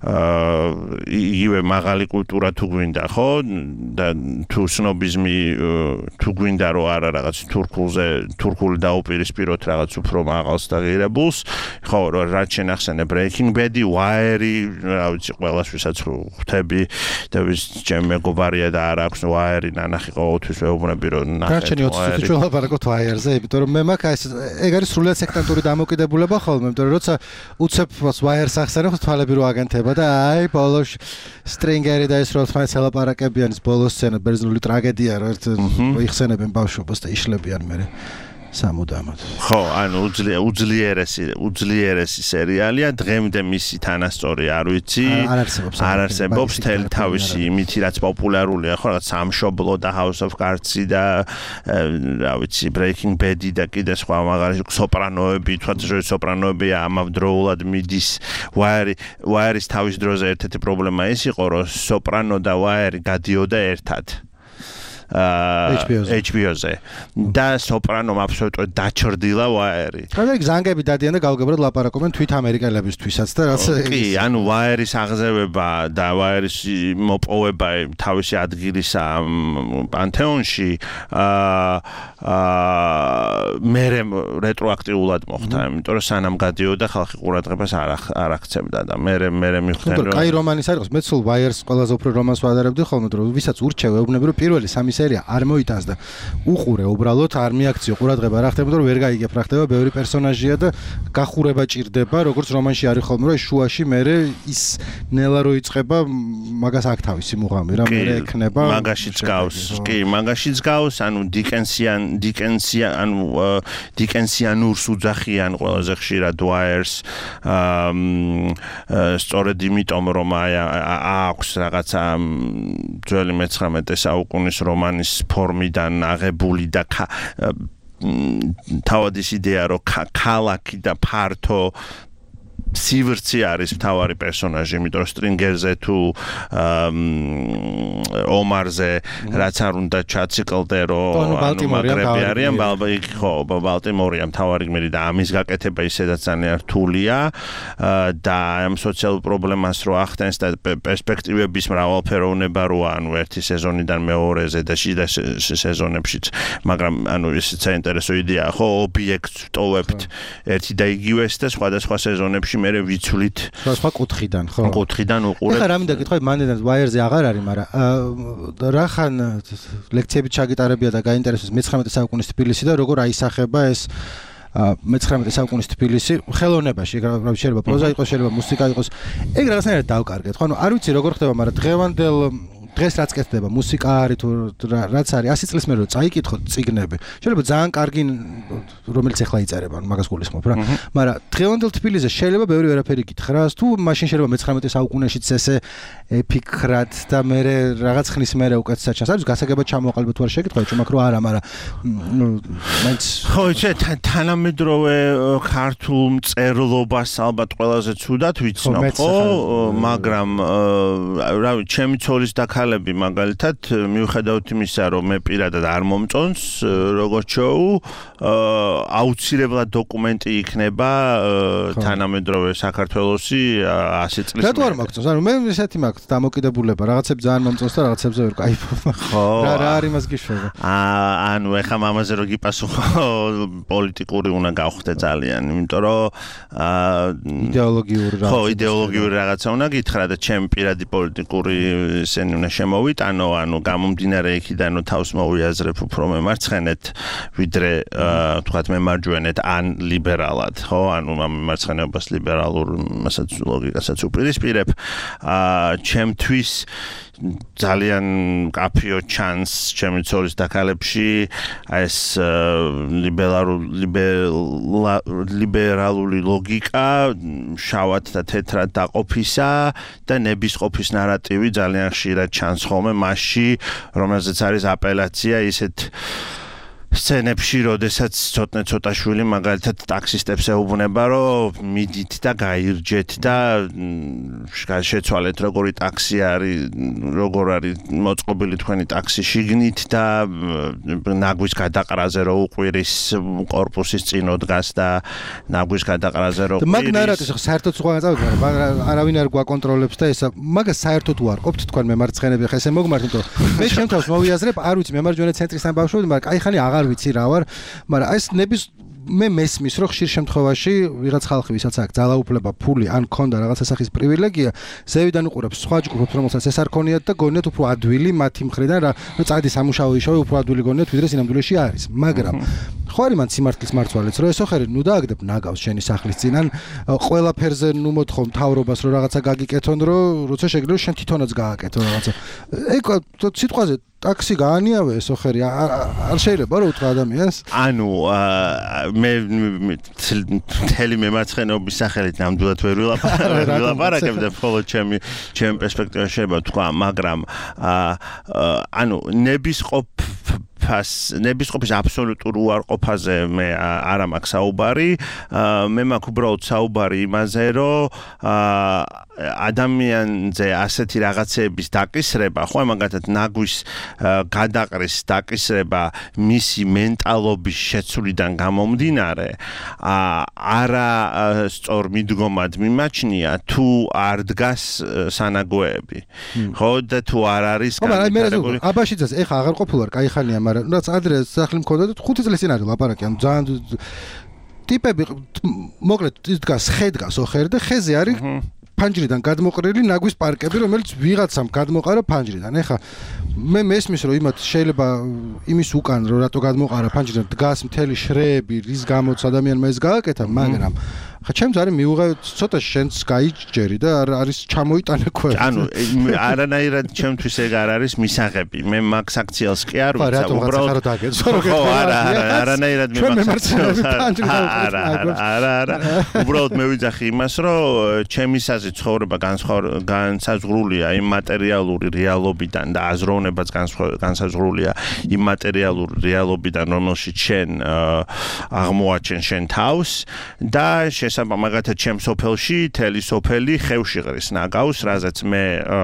Speaker 3: იგივე მაღალი კულტურა თუ გვინდა, ხო? და თუ სნობიზმი თუ გვინდა რომ არა რაღაც თურქული დაუპირისპიროთ რაღაც უფრო მაღალს და ღირებულს, ხო, რაც შენახსენე Breaking Bad-ი, Wire-ი, რა ვიცი, ყველას ვისაც ხვდები და ვის ჩემ მეგობარია და არ აქვს Wire-ი, ნანახი ყოველთვის ვეუბნები რომ ნახეთ.
Speaker 1: გარჩენი 20 წუთი ჩვენ ვლაპარაკობთ Wire-ზე, იმიტომ რომ მე მაქვს ეგ არის სრულიად სექტანტური დამოკიდებულება ხოლმე, იმიტომ რომ როცა უცებ Wire-ს ახსენებ, თვალები რო აგანთება და აი ბოლოს Stringer-ი და ეს რო თვითონ ელაპარაკებიან ის ბოლოს სცენა, ბერძნული ტრაგედია რო ერთ იხსენებენ ბავშვობას და იშლებიან მე სამუდამოდ.
Speaker 3: ხო, ანუ უძლიერესი სერიალია, დღემდე მისი თანასწორი არ ვიცი. არ არსებობს თელი თავისი იმითი რაც პოპულარულია, ხო, რაღაც სამშობლო და House of Cards-ი და რა ვიცი, Breaking Bad-ი და კიდე სხვა მაგარი სოპრანოები, თქვათ სოპრანოები ამავდროულად მიდის Wire-ის თავის დროზე ერთ-ერთი პრობლემა ის იყო, რომ სოპრანო და Wire-ი გადიოდა ერთად. HBO-ზე და სოპრანომ აბსოლუტურად დაჩრდილა ვაერი.
Speaker 1: ხალხი ზანგები დადიან და გავგებრად ლაპარაკობენ თვით ამერიკელებისთვისაც და რაც
Speaker 3: კი, ანუ ვაერის აღზევება და ვაერის მოპოვება თავისი ადგილისა პანთეონში მე რეტროაქტიულად მოხდა, იმიტომ რომ სანამ გადიოდა ხალხი ყურადღებას არ აქცევდა და მე მივხვდნენ
Speaker 1: რომ კაი რომანის არ იყოს, მე სულ ვაიერს ყველაზე უფრო რომანს ვადარებდი ხოლმე, რომ ვისაც ურჩევ ეუბნები რომ პირველი 3 სერია არ მოიტანს და უყურე უბრალოდ არ მიაქციო ყურადღება რა ხდება, რომ ვერ გაიგებ რა ხდება, ბევრი პერსონაჟია და გახურება ჭირდება, როგორც რომანში არის ხოლმე, რომ შუაში მე ის ნელა რო იწყება, მაგას აქ თავისი მუღამი რა მე ექნება.
Speaker 3: მაგაშიც გავს, კი, მაგაშიც გავს, ანუ დიკენსიანურს უძახიან ყველაზე ხშირად ვაიერს სწორედ იმიტომ რომ აქვს რაღაცა ძველი მე-19 საუკუნის რომანის ფორმიდან აღებული და თავად ის იდეა რომ ქალაქი და ფართო სივერცი არის მთავარი პერსონაჟი, იმიტომ რომ სტრინგერზე თუ ომარზე რაც არ უნდა ჩაციკლდე რომ მაგრები არიან, ხო, ბალტიმორია მთავარი გმირი და ამის გაკეთება ისედაც ძალიან რთულია და ამ სოციალურ პრობლემას რო ახდენს და პერსპექტივების მრავალფეროვნება როა, ანუ ერთი სეზონიდან მეორეზე და შიდა სეზონებშიც, მაგრამ ანუ ეს საინტერესო იდეაა, ხო, ობიექტს ვტოვებთ ერთი და იგივეს და სხვადასხვა სეზონებში მე ვიცვლით
Speaker 1: სხვა კუთხიდან, ხო.
Speaker 3: კუთხიდან უყურებ.
Speaker 1: ეხლა რა მინდა გითხრათ, მანდელს ვაიერზე აღარ არის, მაგრამ რახან ლექციებით ჩაგიტარებია და გაინტერესებს მე-19 საუკუნის თბილისი და როგორ აისახება ეს მე-19 საუკუნის თბილისი ხელოვნებაში, შეიძლება პროზა იყოს, შეიძლება მუსიკა იყოს. ეგ რაღაცნაირად დავკარგეთ, ხო? ანუ არ ვიცი როგორ ხდება, მაგრამ დღევანდელ დღეს რაც კეთდება, მუსიკა არის თუ რაც არის 100 წლის მერე რომ წაიკითხოთ წიგნები. შეიძლება ძალიან კარგი რომელიც ახლა იწერება, მაგას გულისხმობ რა. მაგრამ დღევანდელ თბილისზე შეიძლება ბევრი ვერაფერი გითხრას, თუ მაშინ შეიძლება მე-19 საუკუნეშიც ესე ეფიქრად და მე რაღაც ხნის მერე უკეთესად ჩანს. არის გასაგებად ჩამოყალიბოთ თუ არ შეგიტყვა, ჩუმაკ რო არა, მაგრამ მაინც
Speaker 3: ხო, თანამედროვე ქართულ მწერლობას ალბათ ყველაზე ცუდად ვიცნობ, ხო, მაგრამ რავი, ჩემი ცოლის დაქალები მაგალითად მიუხედავად იმისა, რომ მე პირადად არ მომწონს როგორც შოუ, აუცილებლად დოკუმენტი იქნება თანამედროვე საქართველოსი 100 წლის.
Speaker 1: რატო არ მაგწონს? ანუ მე ესეთი მაქვს დამოკიდებულება, რაღაცებს ძალიან მომწონს და რაღაცებზე ვერ кайფობ.
Speaker 3: ხო.
Speaker 1: რა არის მას გიშვება?
Speaker 3: ანუ ეხა მამაზე რო გიპასუხო, პოლიტიკური უნდა გავხდე ძალიან, იმიტომ რომ
Speaker 1: იდეოლოგიური რაღაცა.
Speaker 3: ხო, იდეოლოგიური რაღაცა უნდა გითხრა და ჩემი პირადი პოლიტიკური ესენი უნდა შემოვიტანო, ანუ გამომდინარე იქიდან რომ თავს მოვიაზრებ უფრო მემარცხენეთ, ვიდრე თქვათ მემარჯვენეთ ან ლიბერალად, ხო? ანუ მემარცხენეობას ლიბერალურ მასაც ლოგიკასაც უპირისპირებ. ჩემთვის ძალიან კაფეო ჩანს ჩემი ცოლის დაქალებში ეს ლიბერალური ლოგიკა შავად და თეთრად დაყოფისა და ნებისყოფის ნარატივი ძალიან ხშირად ჩანს ხოლმე მასში, რომელზეც არის აპელაცია ისეთ სცენებში, როდესაც ცოტა შვილი მაგალითად ტაქსისტებს ეუბნება, რომ მიდით და გაირჯეთ და შეცვალეთ როგორი ტაქსი არის, როგორ არის მოწყობილი თქვენი ტაქსი შიგნით და ნაგვის გადაყრაზე რო უყვირის კორპუსის წინ დგას და ნაგვის გადაყრაზე რო უყვირის.
Speaker 1: მაგ ნარატივს საერთოდ სხვა წავიდი, მაგრამ არავინ არ გვაკონტროლებს და ესა მაგას საერთოდ უარყოფთ თქვენ მემარცხენეები, ხა ესე მოგმართ, იმიტომ რომ მე ჩემ თავს მოვიაზრებ, არ ვიცი მემარჯვენე ცენტრისთან ბავშვობდი, მაგრამ კაი ხანი აღარ ვიცი რა ვარ, მაგრამ ეს ნების მე მესმის რომ ხშირ შემთხვევაში ვიღაც ხალხი ვისაც აქვს ძალაუფლება, ფული ან ქონდა რაღაცა სახის პრივილეგია, ზევიდან უყურებს სხვა ჯგუფებს, რომელსაც ეს არ ქონიათ და გონიათ უფრო ადვილი მათი მხრიდან რა, წადი სამუშაო იშოვე უფრო ადვილი გონიათ ვიდრე სინამდვილეში არის. მაგრამ ხო არის მან სიმართლის მარცვალეც, რომ ეს ოხერი ნუ დააგდებ ნაგავს შენი სახლის წინ ან ყველაფერზე ნუ მოთხო მთავრობას რომ რაღაცა გაგიკეთონ, რომ როცა შეგიძლია შენ თვითონაც გააკეთო რაღაცა. ეგ სიტყვაზე ტაქსი გაანიავე ეს ოხერი არ შეიძლება რომ უთხრა ადამიანს.
Speaker 3: ანუ მე მთელი მემარცხენეობის სახელით ნამდვილად ვერ ვილაპარაკებ და მხოლოდ ჩემი პერსპექტივა შეიძლება თქვა, მაგრამ ანუ ნებისყოფის აბსოლუტურ უარყოფაზე მე არ მაქვს საუბარი, მე მაქვს უბრალოდ საუბარი იმაზე, რომ ადამიანზე ასეთი რაღაცების დაკისრება, ხო, მაგათაც ნაგვის გადაყრის დაკისრება მისი მენტალობის შეცვლიდან გამომდინარე, არა სწორ მიდგომად მიმაჩნია თუ არ დგას სანაგვეები. ხო, და თუ არ არის
Speaker 1: განვითარებული. აბაშიძეს ეხა აღარ ყოფილვარ, კაი ხანია, მაგრამ რაც ადრე სახლი მქონდა და 5 წლის წინ არის ლაპარაკი, ანუ ძალიან ტიპები მოკლედ ის დგას, ხე დგას ოხერ და ხეზე არის ფანჯრიდან გადმოყრილი ნაგვის პარკები, რომელიც ვიღაცამ გადმოყარა ფანჯრიდან. ეხა მე მესმის რომ იმათ შეიძლება იმის უკან რომ რატო გადმოყარა ფანჯრიდან დგას მთელი შრეები, რის გამოც ადამიანმა ეს გააკეთა, მაგრამ ხა ჩემს არის მიუღე ცოტა შენს გაიჯერი და არის ჩამოიტანე ქვები.
Speaker 3: ანუ არანაირად ჩემთვის ეგ არ არის მისაღები. მე მაგ საქციელს კი არ ვიცი,
Speaker 1: უბრალოდ
Speaker 3: ხო, არანაირად მე მაგ საქციელს არა. უბრალოდ მე ვიძახი იმას, რომ ჩემი საზრით ცხოვრება განსაზღვრულია იმ მატერიალური რეალობიდან და აზროვნებაც განსაზღვრულია იმ მატერიალური რეალობიდან, რომელშიც შენ აღმოაჩენ შენ თავს და შესაბამისად ჩემ სოფელში თელი სოფელი ხევში ღრის ნაგავს, რაზეც მე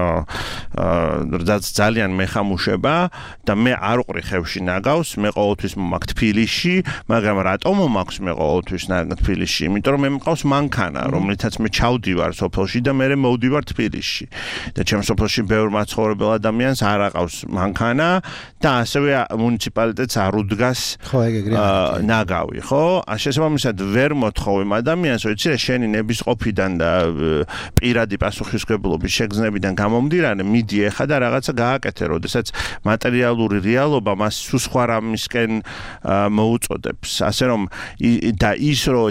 Speaker 3: ძალიან მეხამუშება და მე არ ვყრი ხევში ნაგავს, მე ყოველთვის მომაქვს თბილისში, მაგრამ რატომ მომაქვს მე ყოველთვის თბილისში? იმიტომ რომ მე მყავს მანქანა, რომლითაც მე ჩავდივარ სოფელში და მე მოვდივარ თბილისში. და ჩემ სოფელში ბევრ მაცხოვრებელ ადამიანს არ აყავს მანქანა და ასევე მუნიციპალიტეტს არ უდგას ნაგავი, ხო? შესაბამისად ვერ მოთხოვე ადამიანს, ვიცი რა, შენი ნებისყოფიდან და პირადი პასუხისმგებლობის შეგრძნებიდან გამომდინარე, მიდი ეხა და რაღაცა გააკეთე, როდესაც მატერიალური რეალობა მას სულ სხვა რამისკენ მოუწოდებს. ასე რომ და ის რომ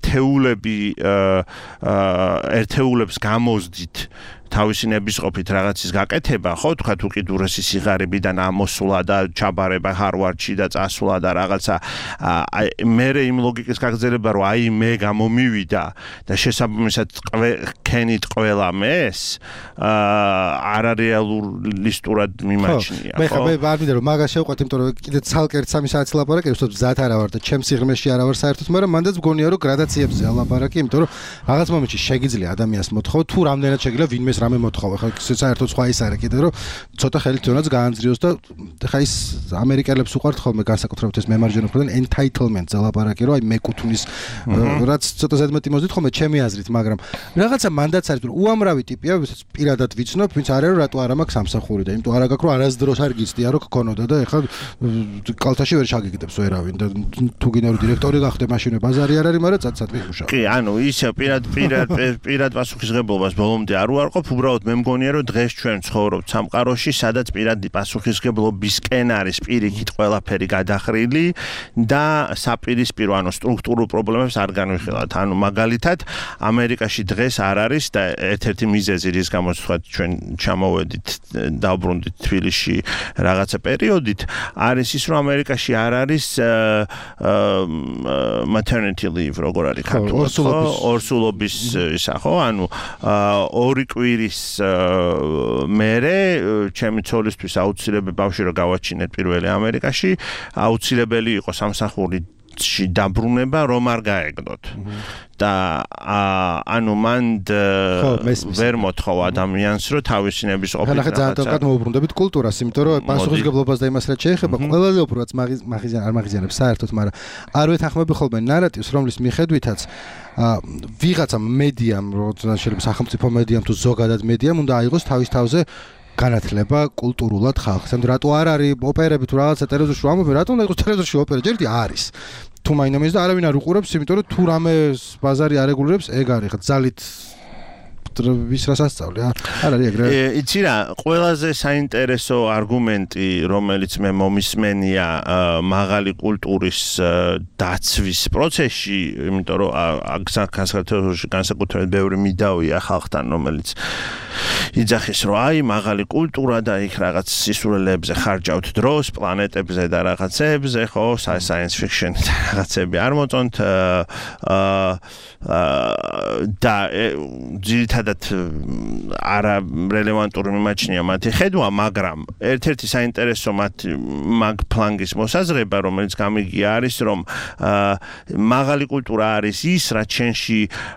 Speaker 3: ერთეულებს გამოზდით თავისი ნებისყოფით რაღაცის გაკეთება, ხო, თქვა თუ კიდურესი სიღარიბიდან ამოსულა და ჩაბარება ჰარვარდში და წასულა და რაღაცა, მე იმ ლოგიკის გაგრძელება, რომ აი მე გამომივიდა და შესაბამისად ქენით ყველა მეს არარეალისტურად მიმაჩნია,
Speaker 1: ხო? მე არ მინდა რომ მაგას შევყვეთ, იმიტომ რომ კიდე ცალკე 3 საათი ლაპარაკი, უბრალოდ მზად არა ვარ და ჩემს სიღრმეში არა ვარ საერთოდ, მაგრამ მანდაც მგონია რომ გრადაციებზე ლაპარაკი, იმიტომ რომ რაღაც მომენტში შეგიძლია ადამიანს მოთხოვო, თუ რამდენად შეგიძლია ვინმეს რამე მოთხოვე, ხა საერთოდ სხვა ის არის კიდე რომ ცოტა ხელით თუნდაც გაანძრიოს და ხა ის ამერიკელებს უყვართ ხოლმე განსაკუთრებით ეს მემარჯვენე ფრთიდან entitlement-ზე ლაპარაკი, რომ აი მეკუთვნის რაც ცოტა ზედმეტი მოძდით ხოლმე ჩემი აზრით, მაგრამ რაღაცა მანდაც არის რომ უამრავი ტიპია, ვისაც პირადად ვიცნობ, ვინც არის რომ რატო არა მაქვს სამსახური და იმიტომ არა გაქვს რომ არასდროს არ გიცდია რომ გქონოდა და ეხლა კალთაში ვერ შეგიგდებს ვერავინ და თუ გინდა რომ დირექტორი გახდე მაშინ ბაზარი არ არის, მაგრამ წად მიხუშავ.
Speaker 3: კი, ანუ ისე პირად პასუხისმგებლობას ბოლომდე არ უარყოფ, უბრალოდ მე მგონია რომ დღეს ჩვენ ცხოვრობთ სამყაროში, სადაც პირადი პასუხისმგებლობისკენ არის პირიქით ყველაფერი გადახრილი და საპირისპირო, ანუ სტრუქტურულ პრობლემებს არ განვიხილავთ. ანუ მაგალითად, ამერიკაში დღეს არ არის და ერთ-ერთი მიზეზი, რის გამოც თქვა ჩვენ ჩამოვედით, დავბრუნდით თბილისში რაღაცა პერიოდით, არის ის, რომ ამერიკაში არ არის maternity leave, როგორ არის ქართულად, ორსულობის ისა, ხო? ანუ 2 კვირის მერე ჩემი ცოლისთვის აუცილებელი ბავშვი რო გავაჩინეთ პირველი ამერიკაში, აუცილებელი იყო სამსახურში დაბრუნება, რომ არ გაეგდოთ. და ანუ მან ვერ მოთხოვა ადამიანს, რომ თავისი ნებისყოფით
Speaker 1: რაღაცა ძალიან კარგად მოუბრუნდებით კულტურას, იმიტომ რომ პასუხისმგებლობას და იმას რაც შეეხება, ყველაზე უფრო რაც მაგიზიანებს საერთოდ, მაგრამ არ ვეთანხმები ხოლმე ნარატივს, რომლის მიხედვითაც ვიღაცა მედიამ, როდესაც შეიძლება სახელმწიფო მედიამ თუ ზოგადად მედიამ უნდა აიღოს თავის თავზე განათლება კულტურულად ხალხს. ანუ რატო არ არის ოპერები თუ რაღაცა ტელევიზორში ამბობენ, რატო უნდა იყოს ტელევიზორში ოპერა? ჯერდი არის. თუ მაინამის და არავინ არ უყურებს, იმიტომ რომ თუ რამე ბაზარი არეგულირებს, ეგ არის ხა ძალით ვის რას ასწავლე? არ არის ეგრე.
Speaker 3: იცი რა, ყველაზე საინტერესო არგუმენტი, რომელიც მე მომისმენია მაღალი კულტურის დაცვის პროცესში, იმიტომ რომ განსაკუთრებით ბევრი მიდავია ხალხთან, რომელიც იძახის, რომ აი მაღალი კულტურა და იქ რაღაც სისულელებზე ხარჯავთ დროს, პლანეტებზე და რაღაცებზე, ხო, science fiction და რაღაცები არ მოწონთ. და ძირითადად არა რელევანტური მიმაჩნია მათი ხედვა, მაგრამ ერთ-ერთი საინტერესო მაგ ფლანგის მოსაზრება, რომელიც გამიგია არის, რომ მაღალი კულტურა არის ის, რაც შენში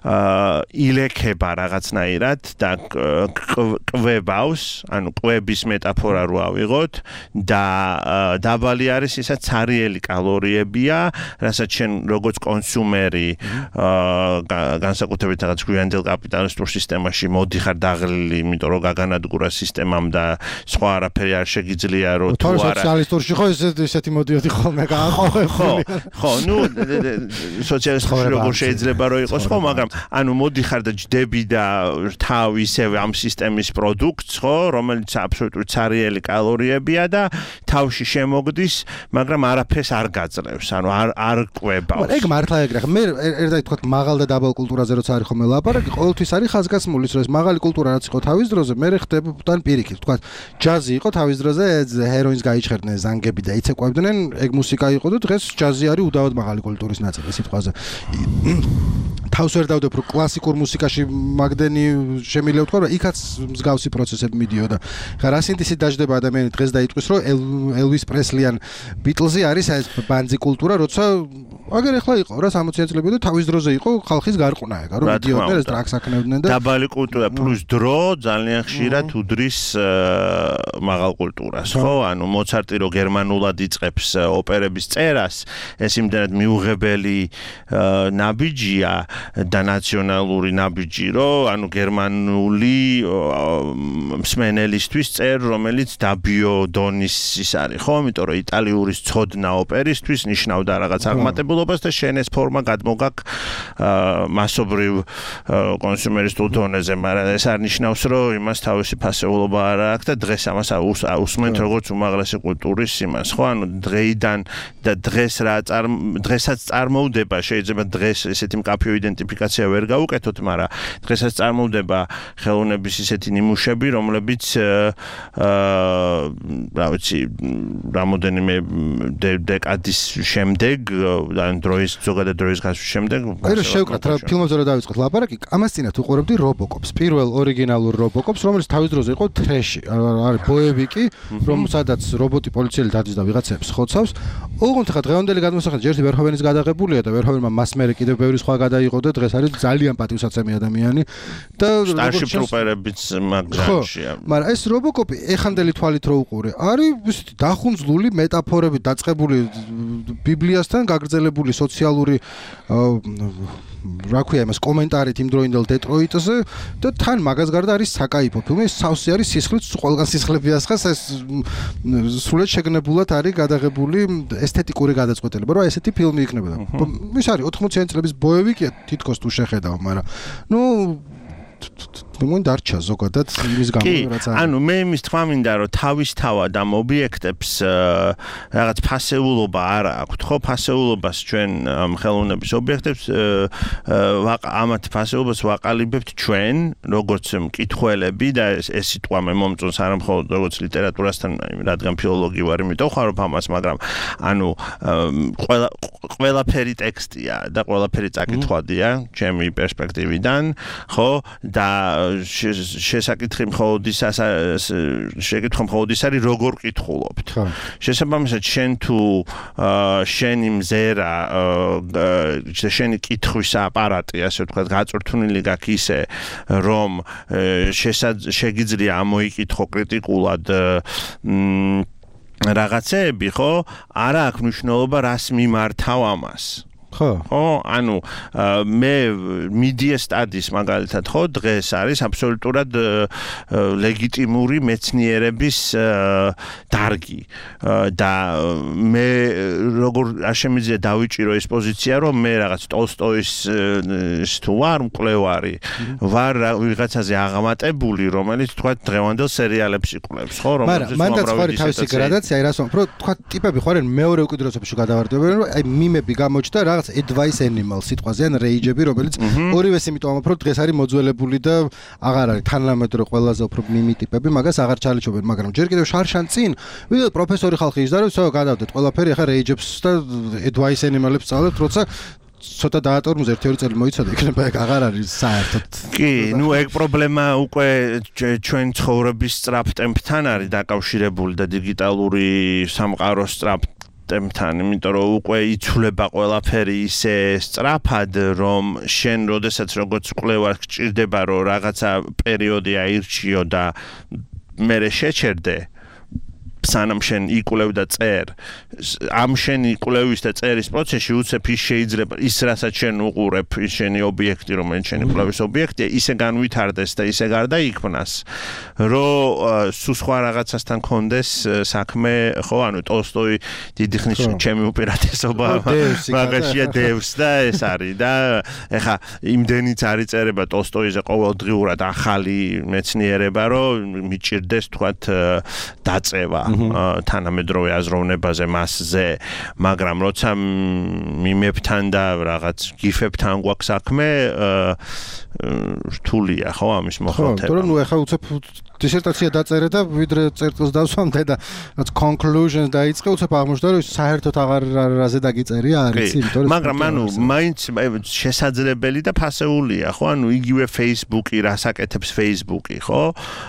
Speaker 3: ილექება რაღაცნაირად და კვებავს, ანუ კვების მეტაფორა რო ავიღოთ და დაბალი არის ისაც ცარიელი კალორიებია, რასაც შენ როგორც კონსუმერი განსაკუთრებით რაღაც გვიანდელ კაპიტალისტურ სისტემაში მოდიხარ დაღლილი, იმიტომ რომ გაგანადგურა სისტემამ და სხვა არაფერი არ შეგიძლია რომ თუ არა
Speaker 1: სოციალისტურში ხო ესეთი მოდიოდი ხოლმე გააყოვებული.
Speaker 3: ხო, ნუ სოციალისტურში როგორ შეიძლება რომ იყოს ხო, მაგრამ ანუ მოდიხარ და ჯდები და რთავ ისევე ამ სისტემის პროდუქტს ხო, რომელიც აბსოლუტურად ცარიელი კალორიებია და თავში შემოგდის, მაგრამ არაფერს არ გაძლევს, ანუ არ კვებავს.
Speaker 1: ეგ მართლა ეგრე ხა მე ერთად თქვა მაღალ და დაბალ კულტურაზე როცა არის ხოლმე ლაპარაკი, ყოველთვის არის ხაზგასმული, რომ ეს მაღალი კულტურა რაც იყო თავის დროზე, მე ხდებოდა პირიქით, თქვა ჯაზი იყო თავის დროზე, ჰეროინს გაიჩხერდნენ ზანგები და იცეკვებდნენ, ეგ მუსიკა იყო და დღეს ჯაზი არის უდავოდ მაღალი კულტურის ნაწილი სიტყვაზე. თავს ვერ დავდებ რომ კლასიკურ მუსიკაში მაგდენი შემიძლია ვთქვა რომ იქაც მსგავსი პროცესები მიდიოდა. ხა რასინდისი დაждდება ადამიანი დღეს დაიტყვის რომ ელვის პრესლიან ბიტლზი არის ეს ბანძი კულტურა, როცა აგერ ახლა იყო რა 60-იან წლებში და თავის დროზე იყო ხალხის გარყונה ეგა რომ მიდიოდნენ ეს ტრაქს აკნევდნენ და
Speaker 3: დაბალი კულტურა პლუს დრო ძალიან ხშირად უდრის მაღალ კულტურას, ხო? ანუ მოცარტი რო გერმანულად იწყებს ოპერების წერას, ეს იმდენად მიუღებელი ნაბიჯია და ნაციონალური ნაბიჯი, რომ ანუ გერმანული მსმენელისთვის წერ, რომელიც დაბიო დონის ის არის, ხო? იმიტომ რომ იტალიური ცოდნა ოპერისთვის ნიშნავდა რაღაც აღმატებულობას და შენ ეს ფორმა გადმოგაკ მასობრივ კონსუმერისტულ დონეზე, მაგრამ ეს არ ნიშნავს, რომ იმას თავისი ფასეულობა არ აქვს და დღეს ამას უსმენთ როგორც უმაღლესი კულტურის იმას, ხო? ანუ დღეიდან და დღესაც წარმოვდება, შეიძლება დღეს ესეთი მკაფიო იდენტიფიკაცია ვერ გავუკეთოთ, მაგრამ დღესაც წარმოვდება ხელოვნების ისეთი ნიმუშები, რომლებიც რა ვიცი, რამოდენიმე დეკადის შემდეგ და ზოგადად დროის გასვლის შემდეგ
Speaker 1: აი რომ შევკრათ რა ფილმებზე რა დავიწყოთ ლაპარაკი, ამას წინათ უყურებდი RoboCops, პირველ ორიგინალურ RoboCops, რომელიც თავის დროზე იყო ტრეში, არის ბოევიკი, სადაც რობოტი პოლიციელი დადის და ვიღაცებს ხოცავს. ოღონდ ხა დღევანდელი გადმოსახედი ერთი ვერჰოვენის გადაღებულია და ვერჰოვენმა მას მერე კიდევ ბევრი სხვა გადაიღო და დღეს არის ძალიან პატივსაცემი ადამიანი და
Speaker 3: სტარშიპ ტრუპერებიც მაგჟანშია.
Speaker 1: მაგრამ ეს RoboCop-ი ეხანდელი თვალით რო უყურე, არის ისეთი დახუნძლული მეტაფორებით დაწყებული ბიბლიასთან გაგრძელებული სოციალური რა ქვია იმას კომენტარით იმ დროინდელ დეტროიტზე და თან მაგას გარდა არის საკაიფო ფილმი, სავსე არის სისხლით, ყველგან სისხლები ასხას, ეს სრულად შეგნებულად არის გადაღებული ესთეტიკური გადაწყვეტილება, რომ ესეთი ფილმი იქნებოდა. ის არის 80-იანი წლების ბოევიკია თითქოს თუ შეხედავ, მაგრამ ნუ მომ დარჩა ზოგადად იმის გამო რაც არის.
Speaker 3: ანუ მე იმის თქვა მინდა რომ თავისთავად ამ ობიექტებს რაღაც ფასეულობა არ აქვთ, ხო? ფასეულობას ჩვენ ამ ხელოვნების ობიექტებს ამათ ფასეულობას ვაყალიბებთ ჩვენ, როგორც მკითხველები და ეს სიტყვა მე მომწონს არა მხოლოდ როგორც ლიტერატურასთან, რადგან ფილოლოგი ვარ, იმიტომ ხარობ ამას, მაგრამ ანუ ყველაფერი ტექსტია და ყველაფერი წაკითხვადია ჩემი პერსპექტივიდან, ხო? და შესაკითხი მხოლოდ ის არის როგორ კითხულობთ. შესაბამისად შენ თუ შენი მზერა შენი კითხვის აპარატი ასე ვთქვათ გაწვრთნილი გაქვს ისე რომ შეგიძლია ამოიკითხო კრიტიკულად რაღაცეები, ხო? არა აქვს მნიშვნელობა რას მიმართავ ამას. ხო, ანუ მე media studies მაგალითად ხო დღეს არის აბსოლუტურად ლეგიტიმური მეცნიერების დარგი და მე როგორ არ შემიძლია დავიჭირო ეს პოზიცია რომ მე რაღაც ტოლსტოის თუ ვარ მკვლევარი ვარ ვიღაცაზე აღამატებული რომელიც თქვა დღევანდელ სერიალებს იკვლევს ხო
Speaker 1: რომელზეც მანდაც ხარი თავისი გრადაცია რას რომ თქვა ტიპები ხარენ მეორე უკიდურესობაში გადავარდებიან რომ აი მიმები გამოჩნდა რაღაც advice animal სიტყვაზე ან rage-ები რომელიც ორივეს იმიტომ რომ დღეს არის მოძველებული და აღარ არის თანამედროვე ყველაზე უფრო მიმი ტიპები მაგას აღარ ჩალიჩობენ მაგრამ ჯერ კიდევ შარშან წინ ვიღა პროფესორი ხალხი იზარებს რომ გადავდეთ ყველაფერი ახლა rage-ებს და advice animal-ებს წავლებთ როცა ცოტა დაატორმოს 1-2 წელი მოიცადა, იქნება ეგ აღარ არის საერთოდ.
Speaker 3: კი, ნუ ეგ პრობლემა უკვე ჩვენ ცხოვრების სწრაფ ტემპთან არის დაკავშირებული და დიგიტალური სამყაროს სწრაფ ტემპთან, იმიტომ რომ უკვე იცვლება ყველაფერი ისე სწრაფად, რომ შენ როდესაც როგორც კვლევარ გჭირდება რომ რაღაცა პერიოდი აირჩიო და მერე შეჩერდე სანამ შენ იკვლევ და წერ ამ შენ იკვლევის და წერის პროცესში უცებ ის შეიძლება ის რასაც შენ უყურებ ის შენი ობიექტი რომელიც შენი კვლევის ობიექტია ისე განვითარდეს და ისე გარდაიქმნას რომ სულ სხვა რაღაცასთან კონდეს საქმე ხო ანუ ტოლსტოი დიდი ხნის ჩემი უპირატესობა მაგაშია დევს და ეს არის და ეხა იმდენიც არის წერება ტოლსტოიზე ყოველდღიურად ახალი მეცნიერება რომ მიჭირდეს თქვათ დაწევა თანამედროვე აზროვნებაზე მასზე, მაგრამ როცა მიმებთან და რაღაც გიფებთან გვაქვს საქმე, რთულია ხო ამის მოხალხება.
Speaker 1: ხო, ნუ ეხლა უცებ დისერტაცია დაწერე და ვიდრე წერტილს დავსვამდე და რაც conclusions დაიწყე, უცებ აღმოჩნდა რომ საერთოდ აღარ რაზე დაგიწერია არის, იმიტომ რომ
Speaker 3: მაგრამ ანუ მაინც შესაძლებელი და ფასეულია, ხო? ანუ იგივე Facebook-ი, რასაკეთებს Facebook-ი, ხო?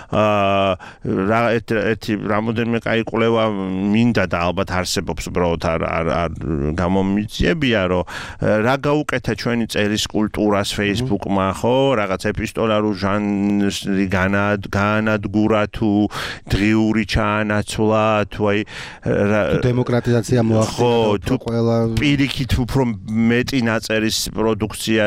Speaker 3: ერთი რამოდენიმე კაი კვლევა მინდა და ალბათ არსებობს უბრალოდ არ გამომიძიებია, რომ რა გაუკეთა ჩვენი წერის კულტურას Facebook-მა, ხო? რაღაც ეპისტოლარულ ჟანრი განადგურა თუ დღიური ჩაანაცვლა თუ აი
Speaker 1: დემოკრატიზაცია მოახდინა
Speaker 3: თუ ყველა პირიქით უფრო მეტი ნაწერის პროდუქცია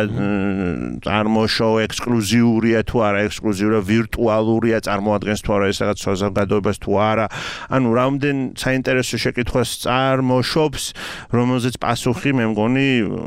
Speaker 3: წარმოშო ექსკლუზიურია თუ არა ექსკლუზიურია ვირტუალურია წარმოადგენს თუ არა ეს რაღაც საზოგადოებას თუ არა ანუ რამდენ საინტერესო შეკითხვას წარმოშობს რომელზეც პასუხი მე მგონი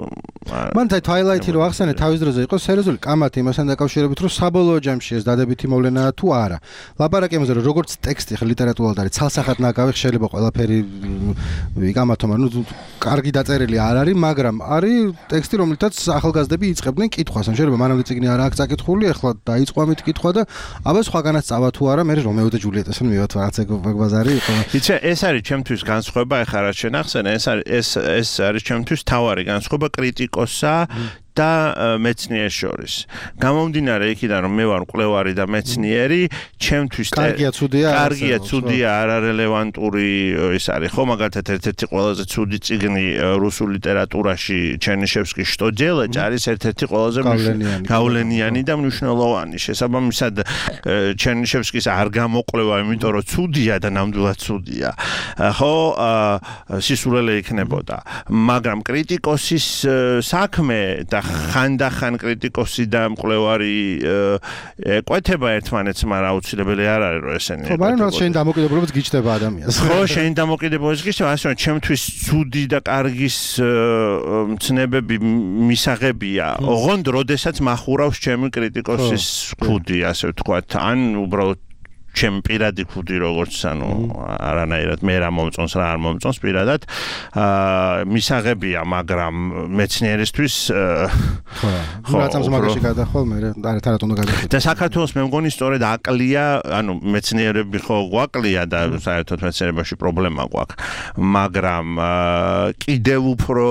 Speaker 1: მან Twilight-ი რო ახსენე თავის დროზე იყო სერიოზული კამათი იმასთან დაკავშირებით რომ საბოლოო ჯამში ეს დადებითი მოვლენაა თუ არა ლაპარაკი იმაზე რომ როგორც ტექსტი ხა ლიტერატურულად არის ცალსახად ნაგავი შეიძლება ყველაფერი იკამათო მაგრამ ნუ კარგი დაწერილი არ არის მაგრამ არის ტექსტი რომელთაც ახალგაზრდები იწყებდნენ კითხვას ან შეიძლება მანამდე წიგნი არ აქვს წაკითხული ახლა დაიწყო ამით კითხვა და აბა სხვაგანაც წავა თუ არა მე რომეო და ჯულიეტასთან მივათ რაღაც ეგ ბაზარი იყო
Speaker 3: იცი ეს არის ჩემთვის განსხვავება ეხლა რაც შენ ახსენე ეს არის ჩემთვის თავარი განსხვავება კრიტიკოსსა და მეცნიერს შორის. გამომდინარე იქიდან რომ მე ვარ მკვლევარი და მეცნიერი, ჩემთვის
Speaker 1: კარგია
Speaker 3: ცუდია არარელევანტური ის არის. ხო, მაგალითად ერთ-ერთი ყველაზე ცუდი წიგნი რუსულ ლიტერატურაში ჩერნიშევსკის „Что делать“ არის ერთ-ერთი ყველაზე გავლენიანი და მნიშვნელოვანი. შესაბამისად ჩერნიშევსკის არ გამოკვლევა, იმიტომ რომ ცუდია და ნამდვილად ცუდია. ხო, სისულელე იქნებოდა. მაგრამ კრიტიკოსის საქმე და ხანდახან კრიტიკოსი და მკვლევარი ეკვეთება ერთმანეთს, მაგრამ აუცილებელი არ არის რომ ესენი.
Speaker 1: ხო, მაგრამ შენ დამოკიდებულებას გიჩნდება ადამიანს.
Speaker 3: ხო, შენ დამოკიდებულებას გიჩნდება, ასე რომ ჩემთვის ცუდი და კარგის მცნებები მისაღებია. ოღონდ როდესაც מחურავს ჩემი კრიტიკოსის ქუდი, ასე ვთქვათ, ან უბრალოდ ჩემ პირადი ქუდი როგორც ანუ არანაირად მე რა მომწონს რა არ მომწონს პირადად მისაღებია მაგრამ მეცნიერისთვის
Speaker 1: ხო რატომ მაგაში გადახვალ მე არათანათ უნდა გადახვალ
Speaker 3: და საქართველოს მე მგონი სწორედ აკლია ანუ მეცნიერები ხო გვაკლია და საერთოდ მეცნიერებაში პრობლემა გვაქვს მაგრამ კიდევ უფრო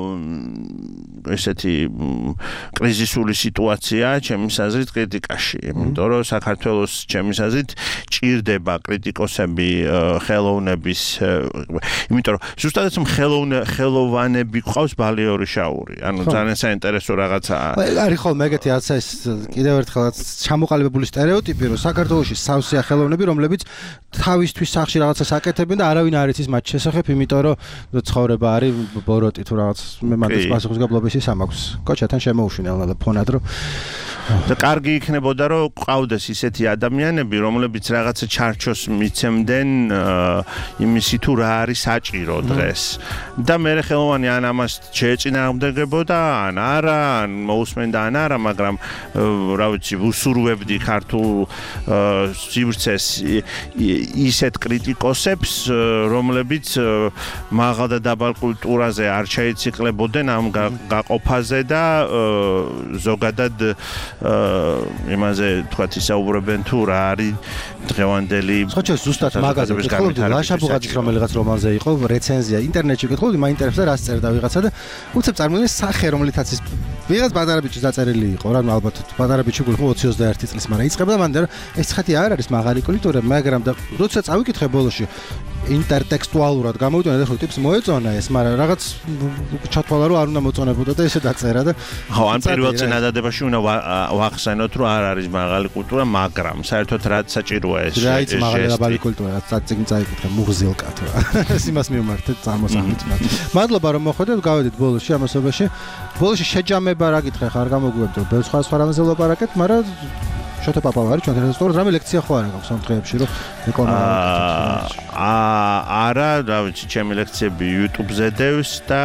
Speaker 3: ესეთი კრიზისული სიტუაცია ჩემის აზრით კრიტიკაში იმიტომ რომ საქართველოს ჩემის აზრით ჭირდება კრიტიკოსები ხელოვნების იმიტომ რომ ზუსტადაც ხელოვანები ყავს ბალიორი შაური ანუ ძალიან საინტერესო რაღაცაა
Speaker 1: არის ხოლმე ეგეთი რაცა ეს კიდევ ერთხელ ჩამოყალიბებული სტერეოტიპი რომ საქართველოში სავსეა ხელოვნები რომლებიც თავისთვის სახში რაღაცას აკეთებენ და არავინ არ იცის მათ შესახებ იმიტომ რომ ცხოვრება არის ბოროტი თუ რაღაც მე მაგას პასუხისგებლობის ის ამაქვს კოჩათან შემოუშვინე ფონად რომ
Speaker 3: და კარგი იქნებოდა რომ ყავდეს ისეთი ადამიანები რომლებიც რაღაცა ჩარჩოს მიცემდნენ იმისი თუ რა არის საჭირო დღეს და მე ხელოვანი ან ამას შეეწინააღმდეგებოდა ან არა ან მოусმენდა ან არა მაგრამ რა ვიცი უსურვებდი ქართულ სივრცეს ისეთ კრიტიკოსებს რომლებიც მაღალ და დაბალ კულტურაზე არ შეიციკლებოდნენ ამ გაყოფაზე და ზოგადად იმაზე თქვათ ისაუბრებენ თუ რა არის დღევანდელი
Speaker 1: ხო ჩვენ ზუსტად მაგაზე ვკითხულობდი ლაშაბუღაძის რომელიღაც რომანზე იყო რეცენზია ინტერნეტში ვკითხულობდი მაინტერესებს და რას წერდა ვიღაცა და უცებ წარმოიდგინე სახე რომლითაც ის ვიღაც პატარა ბიჭი დაწერილი იყო რა ალბათ პატარა ბიჭი გულხმო 21 წლის მაგრამ იწყებდა მანდ რომ ეს ხეთი არ არის მაღალი კულტურა მაგრამ და როცა წავიკითხე ბოლოში ინტერთექსტუალურად გამოვიდნენ და ხო ტიპს მოეწონა ეს მაგრამ რაღაც ჩათვალა რომ არ უნდა მოწონებოდა და ესე დაწერა და
Speaker 3: ხო ან პირველ წინადადებაში უნდა ვახსენოთ რომ არ არის მაღალი კულტურა მაგრამ საერთოდ რაც საჭიროა ეს
Speaker 1: რაიც მაღალი კულტურა რაც წინ წაიკითხე მუღზილკათ რა ეს იმას მიმართეთ წარმოსახვით მადლობა რომ მოხვედით გავედით ბოლოში ამასობაში ბოლოში შეჯამება რა გითხე ხარ გამოგვიებდო ბევრ სხვა რამაზე ვლაპარაკეთ მაგრამ შოთა პაპავა არის ჩვენთან ესწორად რამე ლექცია ხო არ აქვს ამ დღეებში რომ ეკონომიკა
Speaker 3: არა რა ვიცი ჩემი ლექციები YouTube-ზე დევს და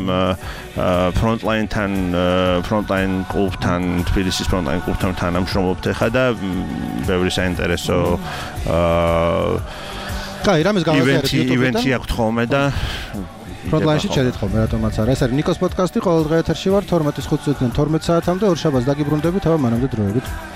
Speaker 3: frontline კლუბთან თბილისის frontline კლუბთან თანამშრომლობთ ხა და ბევრი საინტერესო
Speaker 1: კაი რამეს გავაზიარეთ YouTube-თან
Speaker 3: ივენთი აქვს ხოლმე და
Speaker 1: Frontline-ში ჩედით ხოლმე რატომაც არა ეს არის ნიკოს პოდკასტი ყოველ დღე ეთერში ვარ 12:05-დან 12 საათამდე ორ შაბათს დაგიბრუნდებით აბა მანამდე დროებით